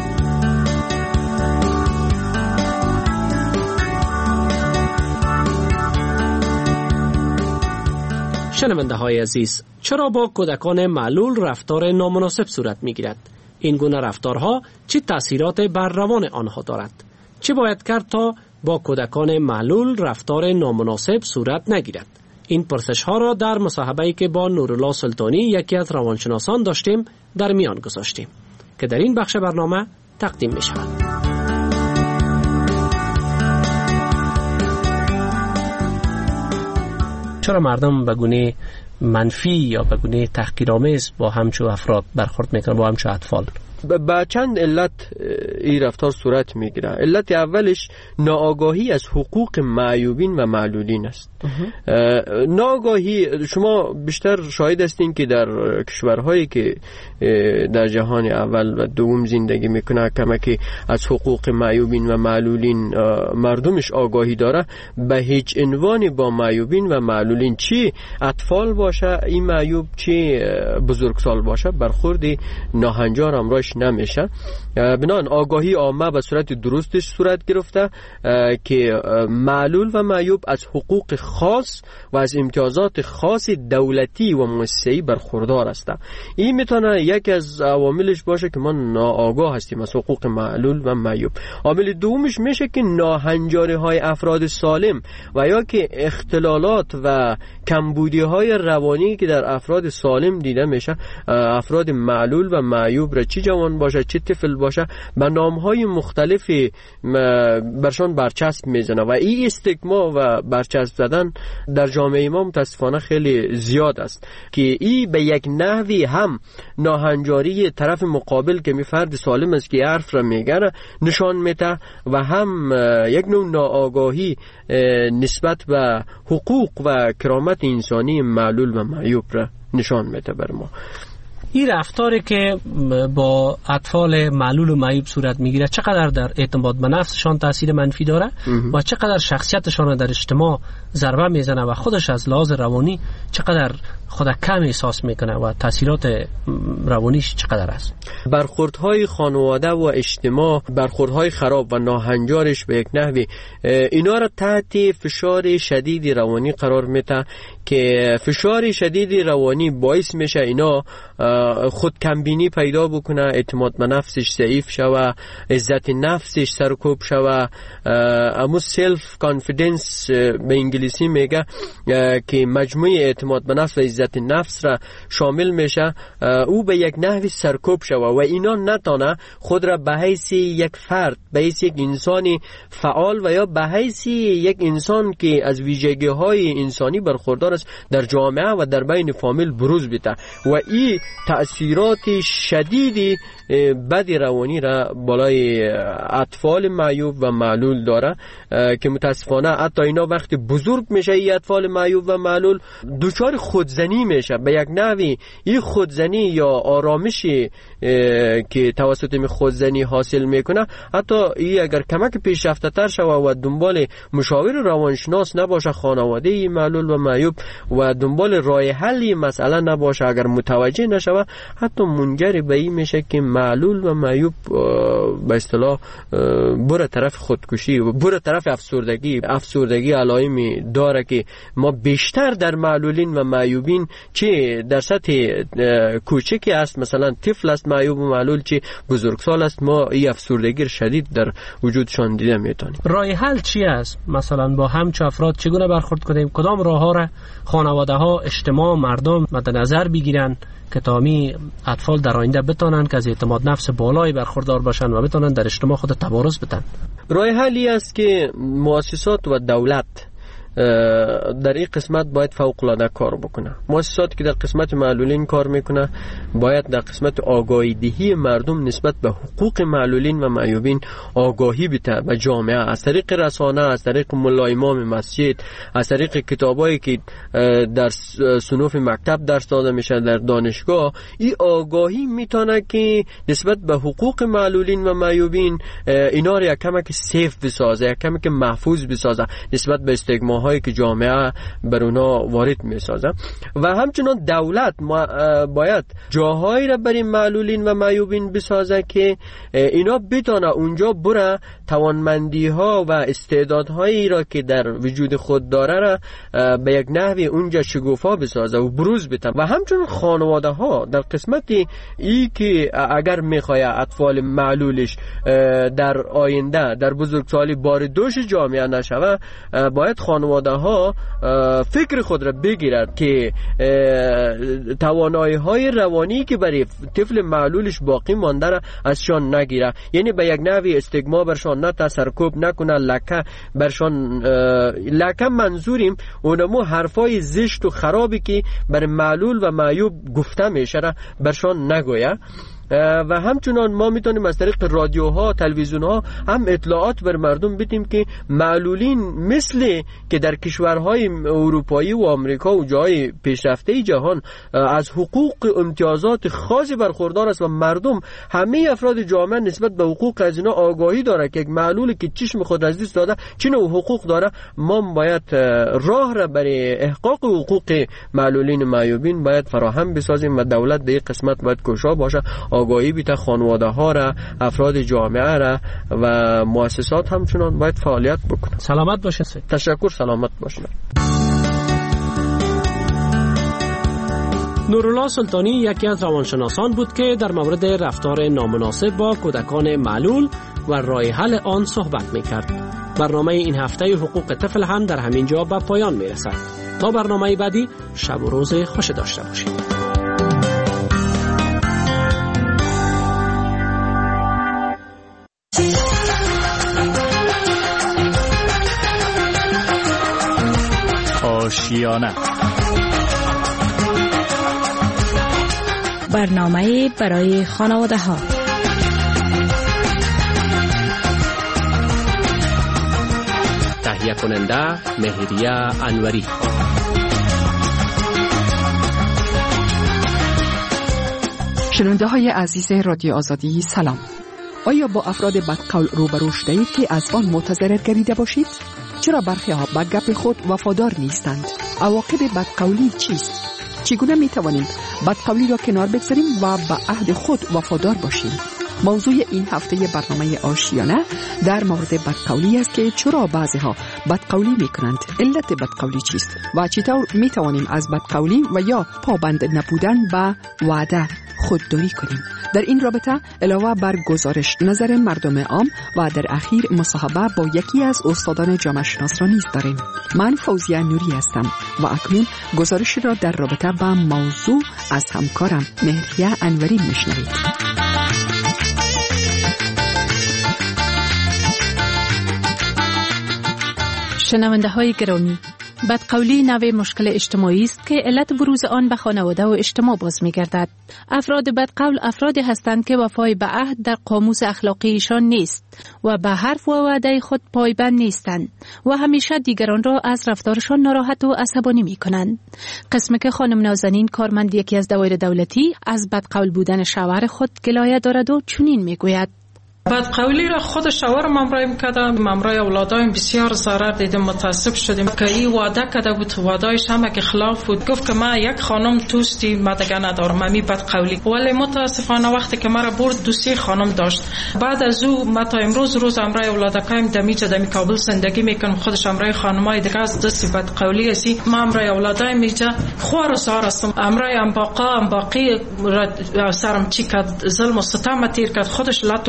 شنونده های عزیز، چرا با کودکان معلول رفتار نامناسب صورت می گیرد؟ این گونه رفتارها چه تأثیرات بر روان آنها دارد؟ چه باید کرد تا با کودکان معلول رفتار نامناسب صورت نگیرد؟ این پرسش ها را در مصاحبه‌ای که با نورالله سلطانی یکی از روانشناسان داشتیم در میان گذاشتیم که در این بخش برنامه تقدیم می شود. چرا مردم به گونه منفی یا به گونه تحقیرآمیز با همچو افراد برخورد میکنن، با همچو اطفال؟ با چند علت این رفتار صورت میگیره. علت اولش ناآگاهی از حقوق معیوبین و معلولین است. ناآگاهی، شما بیشتر شاهد هستین که در کشورهایی که در جهان اول و دوم زندگی میکنه کمکی از حقوق معیوبین و معلولین مردمش آگاهی داره، به هیچ عنوان با معیوبین و معلولین، چی اطفال باشه این معیوب چی بزرگسال باشه، برخورد ناهنجار امرایش نمیشه. بنابراین آگاهی عامه به صورت درستش صورت گرفته که معلول و معیوب از حقوق خاص و از امتیازات خاص دولتی و مؤسسه‌ای برخوردار است. این میتونه یکی از عواملش باشه که ما ناآگاه هستیم از حقوق معلول و معیوب. عامل دومش میشه که ناهنجاری های افراد سالم و یا که اختلالات و کمبودی های روانی که در افراد سالم دیده میشه، افراد معلول و معیوب را چه جوان باشه چه طفل باشه به نامهای مختلفی برشان برچسب میزنه و این استیگما و برچسب زدن در جامعه ما متاسفانه خیلی زیاد است که این به یک نحوی هم ناهنجاری طرف مقابل که می فرد سالم است که حرف را میگه نشان میده و هم یک نوع ناآگاهی نسبت به حقوق و کرامت انسانی معلول و معیوب را نشان میده بر ما. این رفتاری که با اطفال معلول و معیوب صورت میگیره چقدر در اعتماد به نفسشان تاثیر منفی داره و چقدر شخصیتشان در اجتماع ضربه میزنه و خودش از لحاظ روانی چقدر خود کم احساس میکنه و تاثیرات روانیش چقدر است؟ برخوردهای خانواده و اجتماع، برخوردهای خراب و ناهنجارش به یک نحوی اینا را تحت فشار شدید روانی قرار میده که فشار شدید روانی باعث میشه اینا خود کمبینی پیدا بکنه، اعتماد به نفسش ضعیف شوه، عزت نفسش سرکوب شوه، امو سلف کانفیدنس به انگلیسی میگه که مجموعه اعتماد به نفس و عزت نفس را شامل میشه، او به یک نحوی سرکوب شوه و اینا نتانه خود را به حیث یک فرد، به حیث یک انسانی فعال و یا به حیث یک انسان که از ویژگی های انسانی برخوردار است در جامعه و در بین فامیل بروز بده و این تأثیرات شدیدی بد روانی را بالای اطفال معیوب و معلول داره که متاسفانه حتی اینا وقتی بزرگ میشه این اطفال معیوب و معلول دچار خودزنی میشه. به یک نحوی این خودزنی یا آرامشی که توسط می خودزنی حاصل میکنه، حتی این اگر کمک پیشرفته تر شوه و دنبال مشاور روانشناس نباشه خانواده معلول و معیوب و دنبال راه حلی مسئله نباشه، اگر متوجه نشوه، حتی منجر به این میشه که معلول و معیوب به اصطلاح بره طرف خودکشی و بره طرف افسردگی. افسردگی علائمی داره که ما بیشتر در معلولین و معیوبین چه در سطح کوچکی است، مثلا طفل است معیوب و معلول، چه بزرگسال است، ما این افسردگی شدید در وجودشان دیده میتونیم. راه حل چی است؟ مثلا با همچه افراد چگونه برخورد کنیم؟ کدام راه ها را خانواده ها، اجتماع، مردم مد نظر بگیرن که تامی اطفال در آینده بتونن که از اعتماد نفس بالایی برخوردار باشن و بتونن در اجتماع خود تبارز بدن؟ راه حلی است که مؤسسات و دولت در این قسمت باید فوق العاده کار بکنه. مؤسساتی که در قسمت معلولین کار میکنه باید در قسمت آگاهی دهی مردم نسبت به حقوق معلولین و معیوبین آگاهی بده به جامعه، از طریق رسانه، از طریق ملا امام مسجد، از طریق کتابایی که در صنوف مکتب درس داده میشه در دانشگاه. این آگاهی میتونه که نسبت به حقوق معلولین و معیوبین اینا رو یک کمی که سیف بسازه، یک کمی که محفوظ بسازه نسبت به استگماهایی که جامعه بر اونا وارد میسازه. و همچنان دولت باید جاهایی را برای معلولین و معیوبین بسازه که اینا بتونه اونجا بره توانمندی ها و استعدادهایی را که در وجود خود داره را به یک نحوی اونجا شگوفا بسازه و بروز بده. و همچنان خانواده ها در قسمت ای که اگر میخواه اطفال معلولش در آینده در بزرگسالی بار دوش جامعه نشوه، باید خانواده ها فکر خود را بگیرد که توانایی های روانی که برای طفل معلولش باقی مانده را ازشان نگیره، یعنی به یک نحوی استگما برشان نه سرکوب نکنه، لکه برشان لکه منظوریم اونمو حرفای زشت و خرابی که بر معلول و معیوب گفته میشه را برشان نگویه. و همچنان ما میتونیم از طریق رادیوها، تلویزیونها هم اطلاعات بر مردم بدیم که معلولین مثل که در کشورهای اروپایی و آمریکا و جای پیشرفته جهان از حقوق امتیازات خاصی برخوردار است و مردم همه افراد جامعه نسبت به حقوق از اینا آگاهی داره که یک معلول که چشم خود از دست داده چه نوع حقوق داره. ما باید راه را برای احقاق حقوق معلولین معیوبین باید فراهم بسازیم و دولت در این قسمت باید کوشا باشه، آگاهی بیت خانواده ها را، افراد جامعه را و مؤسسات همچنان باید فعالیت بکنه. سلامت باشه. تشکر. سلامت باشه. نورالله سلطانی یکی از روانشناسان بود که در مورد رفتار نامناسب با کودکان معلول و راه حل آن صحبت می‌کرد. برنامه این هفته حقوق طفل هم در همین جا به پایان میرسد. تا برنامه بعدی شب و روز خوش داشته باشید. آشیانه، برنامه برای خانواده ها. تهیه کننده مهریه انوری. شنونده های عزیز رادیو آزادی سلام. آیا با افراد بدقول روبرو شدید که از آن متضرر گردیده باشید؟ چرا برخی ها به گپ خود وفادار نیستند؟ عواقب بدقولی چیست؟ چگونه می توانیم بدقولی را کنار بگذاریم و به عهد خود وفادار باشیم؟ موضوع این هفته برنامه آشیانه در مورد بدقولی است که چرا بعضی ها بدقولی می کنند، علت بدقولی چیست و چطور می توانیم از بدقولی و یا پابند نبودن به وعده خودداری کنیم. در این رابطه علاوه بر گزارش نظر مردم عام و در اخیر مصاحبه با یکی از استادان جامعه شناس را نیز داریم. من فوزیه نوری هستم و اکنون گزارش را در رابطه با موضوع از همکارم مهریه انوری میشنوید. شنونده های گرامی، بدقولی نوع مشکل اجتماعی است که علت بروز آن به خانواده و اجتماع باز می‌گردد. افراد بدقول افرادی هستند که وفای به عهد در قاموس اخلاقی ایشان نیست و به حرف و وعده خود پایبند نیستند و همیشه دیگران را از رفتارشان ناراحت و عصبانی می‌کنند. قسم که خانم نازنین کارمند یکی از دوایر دولتی از بدقول بودن شوهر خود گلایه دارد و چنین می‌گوید: بدقولی را خود شوهر ممرای میکردم، ممرای اولادایم بسیار ضرر دیدم، متاسف شدیم که این وعده کرده بود، وعدایش هم که خلاف بود، گفت که من یک خانم توستی ما دیگه ندارم، امی بدقولی. ولی متاسفانه وقتی که مرا برد دو سه خانم داشت. بعد از او ما تا امروز روز امرای اولادکایم دمیجه دمی کابل زندگی میکنم، خودش امرای خانمای دیگه از دست بدقولی هستی، ما امرای اولادایم میجه خوار و سار هستم. امرای انباقا انباقی سرم چی کرد، ظلم و ستم تیر کرد، خودش لات و کوب می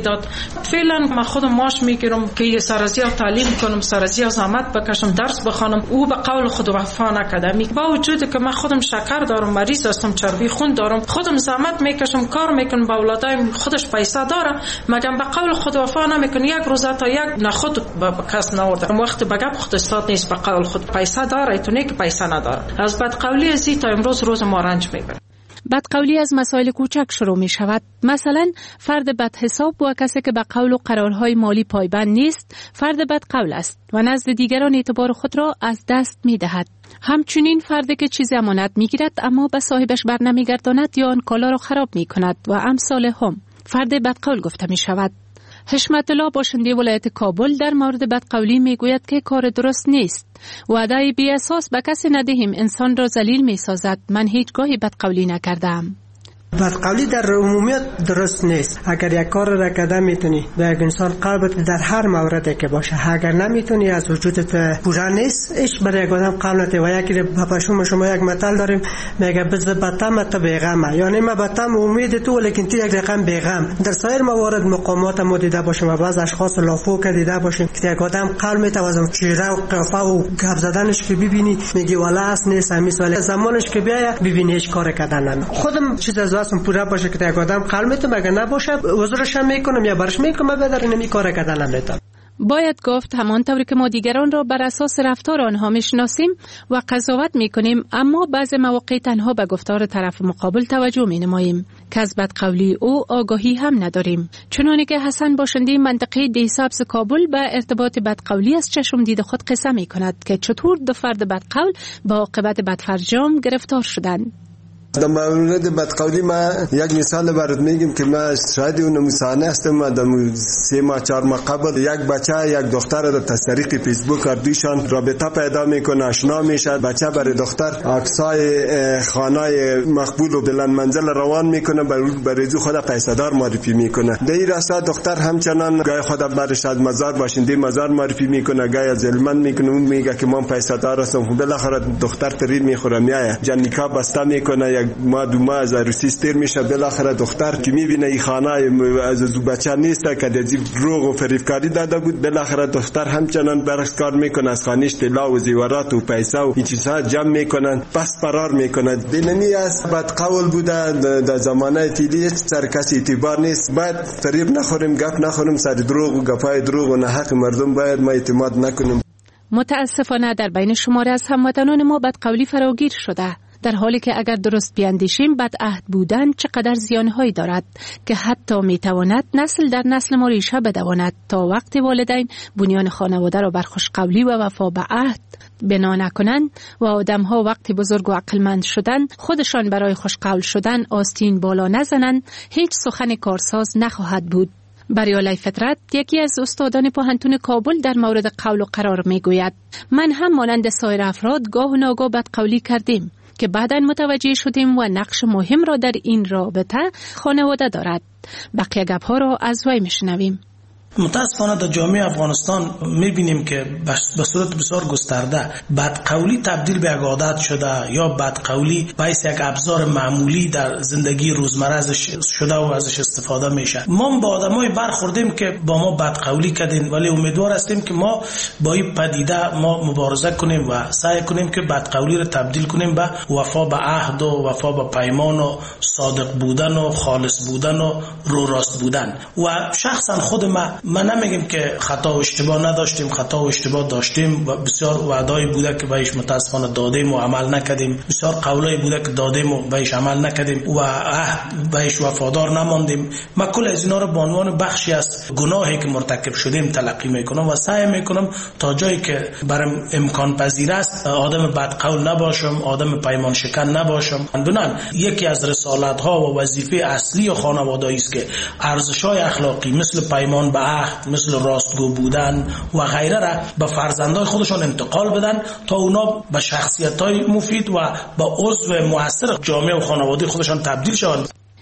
میداد. فعلا من خودم ماش میگیرم که یه سرازی تعلیم کنم، سرازی زحمت بکشم، درس بخوانم. او به قول خود وفا نکرده. با وجود که من خودم شکر دارم، مریض هستم، چربی خون دارم، خودم زحمت میکشم، کار میکنم، با اولادایم خودش پیسه داره، مگم به قول خود وفا نمیکنه. یک روز تا یک نخود به کس نورده. وقت به گپ خود استاد نیست، به قول خود پیسه داره، تو نه که پیسه نداره. از بدقولی ازی تا امروز روز ما رنج میبره. بدقولی از مسائل کوچک شروع می شود. مثلا فرد بدحساب و کسی که به قول و قرارهای مالی پایبند نیست فرد بدقول است و نزد دیگران اعتبار خود را از دست می دهد. همچنین فردی که چیزی امانت می گیرد اما به صاحبش بر نمی گرداند یا آن کالا را خراب می کند و امثال هم فرد بدقول گفته می شود. حشمت الله باشنده ولایت کابل در مورد بدقولی می گوید که کار درست نیست. وعده بی اساس به کسی ندهیم انسان را ذلیل می سازد. من هیچگاهی بدقولی نکردم. بدقولی در عمومیت درست نیست. اگر یک کار را کرده میتونی به یک انسان قلبت در هر موردی که باشه، اگر نمیتونی از وجودت پورا نیست، ايش برای یک آدم قلب نته. و یکی به شما شما یک مثال داریم میگه بز بتم تا بیغمه، یعنی ما بتم امید تو لیکن تو یک رقم بیغم. در سایر موارد مقامات ما دیده باشیم و بعض اشخاص لافو که دیده باشیم که یک آدم قلب میتوازم چهره و قیافه و گپ زدنش که ببینی میگی والا اس نیست، مثلا زمانش که بیای ببینیش کار کردن. خودم چیز از واسم پورا باشه که یک آدم قلبت مگه نباشه حضورش هم میکنم یا برش میکنم بدر نمی کار کردن نمیتونم. باید گفت همانطوری که ما دیگران را بر اساس رفتار آنها میشناسیم و قضاوت میکنیم، اما بعض مواقع تنها به گفتار طرف مقابل توجه مینماییم که از بدقولی او آگاهی هم نداریم. چنانه که حسن باشنده منطقه ده سبز کابل به ارتباط بدقولی از چشم دید خود قصه میکند که چطور دو فرد بدقول با عاقبت بدفرجام گرفتار شدند. در مورد بدقولی ما یک مثال برات میگم که ما شاید اون مسانه هستم. ما در سه ماه چهار ماه قبل یک بچه یک دختر در طریق فیسبوک اردوشان رابطه پیدا میکنه، آشنا میشه. بچه برای دختر عکسای خانه مقبول و بلند منزل روان میکنه، برای جو خود پیسه دار معرفی میکنه. در این راستا دختر همچنان گای خود برش از مزار باشنده مزار معرفی میکنه، گای از علمن میکنه، اون میگه که من پیسه دار هستم. بالاخره دختر ترید میخوره، میایه جنیکا بسته میکنه، ما دو ماه از عروسی استیر میشه. بالاخره دختر که میبینه این خانه از دو بچه نیست که دیزی روغ و فریبکاری داده بود، بالاخره دختر همچنان برعکس کار میکنه، از خانهش طلا و زیورات و پیسه و این چیزها جمع میکنن، پس فرار میکنه. دینمی است بدقول بوده در زمانه تیلی، سر کسی اعتبار نیست. باید فریب نخوریم، گپ نخوریم، سر دروغ و گپای دروغ و نحق مردم باید ما اعتماد نکنیم. متاسفانه در بین شماره از هموطنان ما بدقولی فراگیر شده، در حالی که اگر درست بیاندیشیم بدعهد بودن چقدر زیانهایی دارد که حتی میتواند نسل در نسل ما ریشه بدواند. تا وقتی والدین بنیان خانواده را بر خوشقولی و وفا به عهد بنا نکنند و آدمها وقتی بزرگ و عقلمند شدند خودشان برای خوشقول شدن آستین بالا نزنند، هیچ سخن کارساز نخواهد بود. بریالای فطرت یکی از استادان پوهنتون کابل در مورد قول و قرار میگوید من هم مانند سایر افراد گاه و ناگاه بدقولی کردیم که بعداً متوجه شدیم و نقش مهم را در این رابطه خانواده دارد. بقیه گپ‌ها را از وی میشنویم. متاسفانه در جامعه افغانستان میبینیم که به صورت بسیار گسترده بدقولی تبدیل به یک عادت شده یا بدقولی باعث یک ابزار معمولی در زندگی روزمره شده و ازش استفاده میشه. ما با آدمای برخوردیم که با ما بدقولی کردین، ولی امیدوار هستیم که ما با این پدیده ما مبارزه کنیم و سعی کنیم که بدقولی رو تبدیل کنیم به وفا به عهد و وفا به پیمان و صادق بودن و خالص بودن و رو راست بودن. و شخصا خود ما من نمیگم که خطا و اشتباه نداشتیم، خطا و اشتباه داشتیم و بسیار وعده‌ای بوده که بهش متاسفانه دادیم و عمل نکردیم، بسیار قولایی بوده که دادیم و بهش عمل نکردیم و عهد بهش وفادار نماندیم. من کل از اینا رو به عنوان بخشی از گناهی که مرتکب شدیم تلقی میکنم و سعی میکنم تا جایی که برام امکان پذیر است آدم بدقول نباشم، آدم پیمان شکن نباشم. بنان یکی از رسالت ها و وظیفه اصلی خانواده‌ای است که ارزش‌های اخلاقی مثل پیمان به عهد، مثل راستگو بودن و غیره را به فرزندان خودشان انتقال بدن تا اونا به شخصیت‌های مفید و به عضو مؤثر جامعه و خانواده خودشان تبدیل شوند.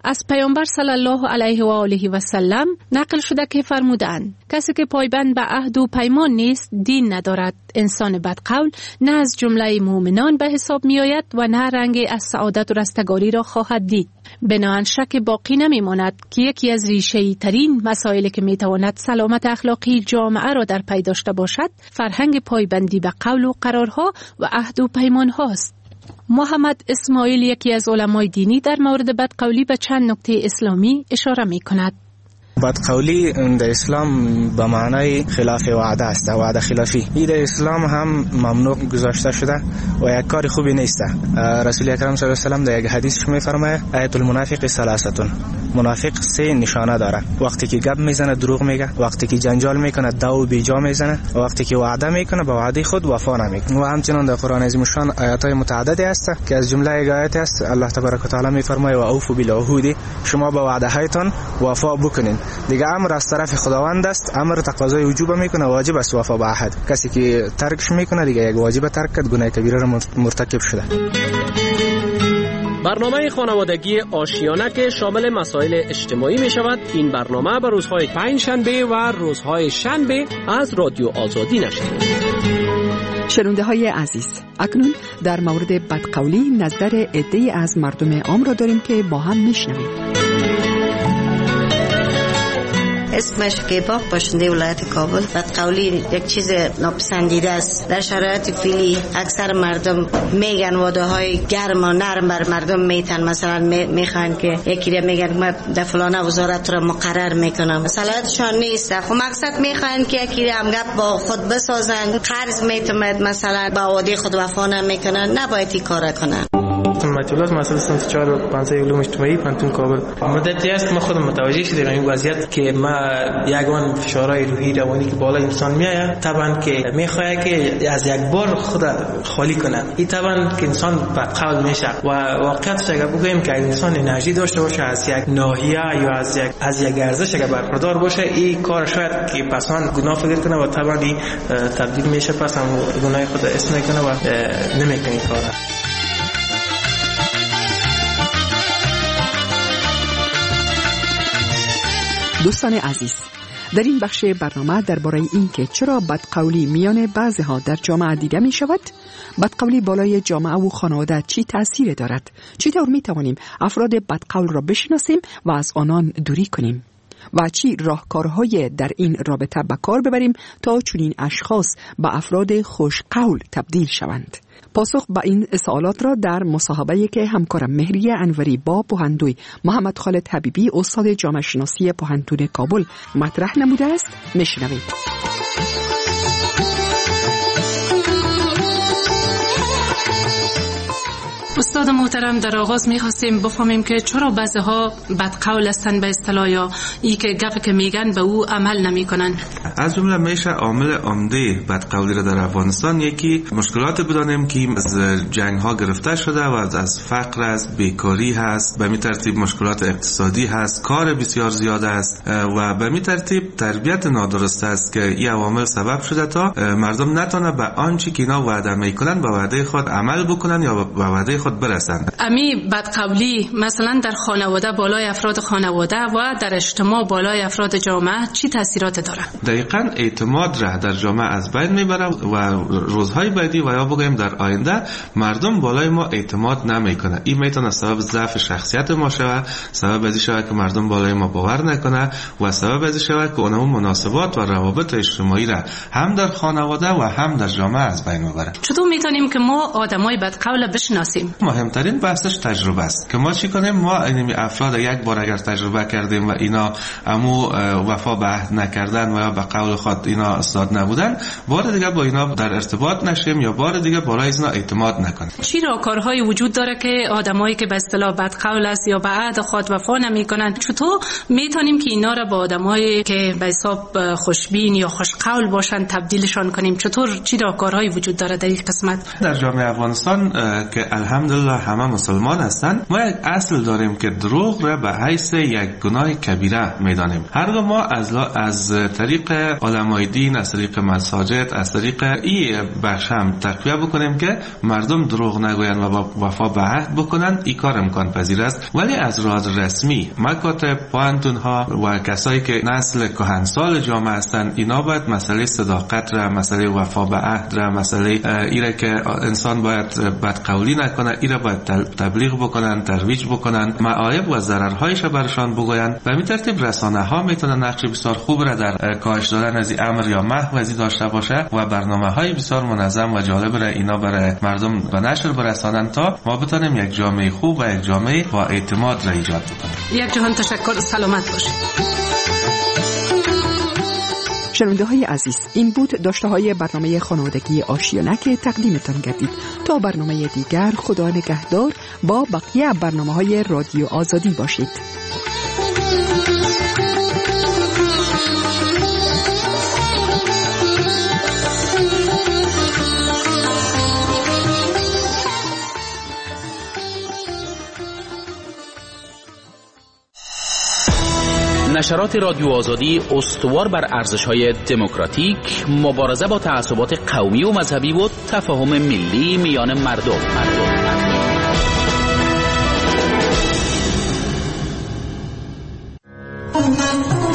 از پیامبر صلی الله علیه و آله و سلم نقل شده که فرمودند کسی که پایبند به عهد و پیمان نیست دین ندارد. انسان بدقول نه از جمله مؤمنان به حساب می آید و نه رنگ از سعادت و رستگاری را خواهد دید. بنابراین شک باقی نمی ماند که یکی از ریشه‌ای ترین مسائلی که می تواند سلامت اخلاقی جامعه را در پی داشته باشد فرهنگ پایبندی به قول و قرارها و عهد و پیمان هاست. محمد اسماعیل یکی از علمای دینی در مورد بدقولی به چند نکته اسلامی اشاره می کند. بدقولی در اسلام به معنای خلاف وعده است، وعده خلافی. این در اسلام هم ممنوع گذاشته شده و یک کار خوبی نیست. رسول اکرم صلی الله علیه و سلم در یک حدیثش میفرماید آیت المنافق ثلاثه، منافق سه نشانه داره: وقتی که گپ میزنه دروغ میگه، وقتی که جنجال میکنه دو و بیجا میزنه، و وقتی که وعده میکنه به وعده خود وفا نمیکنه. و همچنین در قرآن عظیم الشان آیات‌های متعددی است که از جمله آیات است الله تبارک و تعالی میفرماید و اوفوا بالعهود، شما به وعده هایتان وفا بکنید. دیگه امر از طرف خداوند است، امر تقاضای وجوب میکنه، واجب است وفا به عهد. کسی که ترکش میکنه دیگه یک واجب ترک کرد، گناه کبیره را مرتکب شده. برنامه خانوادگی آشیانه که شامل مسائل اجتماعی می شود، این برنامه به روزهای پنج شنبه و روزهای شنبه از رادیو آزادی نشر می‌شود. شنونده های عزیز، اکنون در مورد بدقولی نظر عده‌ای از مردم عام را داریم که با هم میشنویم. اسمش کیباق، باشنده ولایت کابل. بدقولی یک چیز ناپسندیده است. در شرایط فعلی اکثر مردم میگن واده های گرم و نرم بر مردم میتن. مثلا میخوان که یکی را میگن من در فلانه وزارت را مقرر میکنم، صلاحیتشان نیست. خب مقصد میخوان که یکی را هم گپ با خود بسازن، قرض میتمد مثلا با واده خود وفا نمیکنن، نباید این کارا کنن. مطالعات مسئله سنت چهار و پانزده علوم اجتماعی پانتون کابل. مدتی است ما خودم متوجه شدیم این وضعیت که ما یگان فشارهای روحی روانی که بالا انسان میآید طبعا که میخواد که از یک بار خود خالی کنه. این طبعا که انسان بدقول میشه و واقعیتش اگر بگوییم که انسان انرژی داشته باشه از یک ناحیه یا از یک از یک ارزش اگر برخوردار باشه، این کار شاید که پسان گناه فکر کنه و طبعا این تبدیل میشه پس هم گناه خود اسم میکنه و نمیکنه کار. دوستان عزیز، در این بخش برنامه درباره این که چرا بدقولی میان بعضی‌ها در جامعه دیده می شود، بدقولی بالای جامعه و خانواده چی تأثیر دارد، چطور می توانیم افراد بدقول را بشناسیم و از آنان دوری کنیم و چی راهکارهای در این رابطه به کار ببریم تا چنین اشخاص به افراد خوشقول تبدیل شوند. پاسخ به این سوالات را در مصاحبه‌ای که همکارم مهریه انوری با پوهندوی محمد خالد حبیبی استاد جامعه شناسی پوهنتون کابل مطرح نموده است میشنوید. استاد محترم، در آغاز می‌خواستیم بفهمیم که چرا بعضی‌ها بدقول هستند به اصطلاح، یا ای که گفت که میگن به او عمل نمی‌کنن. از جمله میشه عامل عمده بدقولی را در افغانستان یکی مشکلات بدانیم که از جنگ‌ها گرفته شده و از فقر است، بیکاری هست، به می ترتیب مشکلات اقتصادی هست، کار بسیار زیاد است و به می ترتیب تربیت نادرست است که این عوامل سبب شده تا مردم نتونه به آنچه که اینا وعده میکنن به وعده خود عمل بکنن یا به وعده خود برسند. امی بدقولی مثلا در خانواده بالای افراد خانواده و در اجتماع بالای افراد جامعه چی تاثیرات داره؟ دقیقاً اعتماد را در جامعه از بین میبره و روزهای بعدی و یا بگویم در آینده مردم بالای ما اعتماد نمیکنه. این میتونه سبب ضعف شخصیت ما شود، سبب ازی شود که مردم بالای ما باور نکنه و سبب ازی شود که اونها مناسبات و روابط اجتماعی را هم در خانواده و هم در جامعه از بین میبره. چطور میتونیم که ما آدمای بدقول بشناسیم؟ مهمترین بحثش تجربه است که ما چی کنیم. ما این افراد یک بار اگر تجربه کردیم و اینا امو وفا به عهد نکردن و یا به قول خود اینا استاد نبودن، بار دیگه با اینا در ارتباط نشیم یا بار دیگه بالای اینا اعتماد نکنیم. چی راهکارهای وجود داره که آدمایی که به اصطلاح بدقول است یا به عهد خود وفا نمیکنن، چطور میتونیم که اینا را با آدمایی که به حساب خوشبین یا خوشقول باشن تبدیلشان کنیم؟ چطور چی راهکارهای وجود داره در این قسمت؟ در جامعه افغانستان که الحمدلله الحمدلله همه مسلمان هستند، ما یک اصل داریم که دروغ را به حیث یک گناه کبیره میدانیم. هرگاه ما از از طریق علمای دین، از طریق مساجد، از طریق این بخش هم تقویه بکنیم که مردم دروغ نگویند و با وفا به عهد بکنند، این کار امکان پذیر است. ولی از راز رسمی مکاتب، پوهنتون ها و کسایی که نسل کهنسال جامعه هستند، اینا باید مسئله صداقت را، مسئله وفا به عهد را، مسئله ایره که انسان باید بدقولی نکنه، ایره باید تبلیغ بکنن، ترویج بکنن، معایب و ضررهایش برشان بگویند. به این ترتیب رسانه ها میتونن نقش بسیار خوب را در کاهش دادن از این امر یا محو از این داشته باشه و برنامه های بسیار منظم و جالب را اینا برای مردم به نشر برسانند تا ما بتونیم یک جامعه خوب و یک جامعه با اعتماد را ایجاد بکنیم. یک جهان تشکر، سلامت باشید. شنونده های عزیز، این بود داشته های برنامه خانوادگی آشیانه که تقدیمتان گردید. تا برنامه دیگر، خدا نگهدار. با بقیه برنامه های رادیو آزادی باشید. نشرات رادیو آزادی استوار بر ارزش‌های دموکراتیک، مبارزه با تعصبات قومی و مذهبی و تفاهم ملی میان مردم. مردم.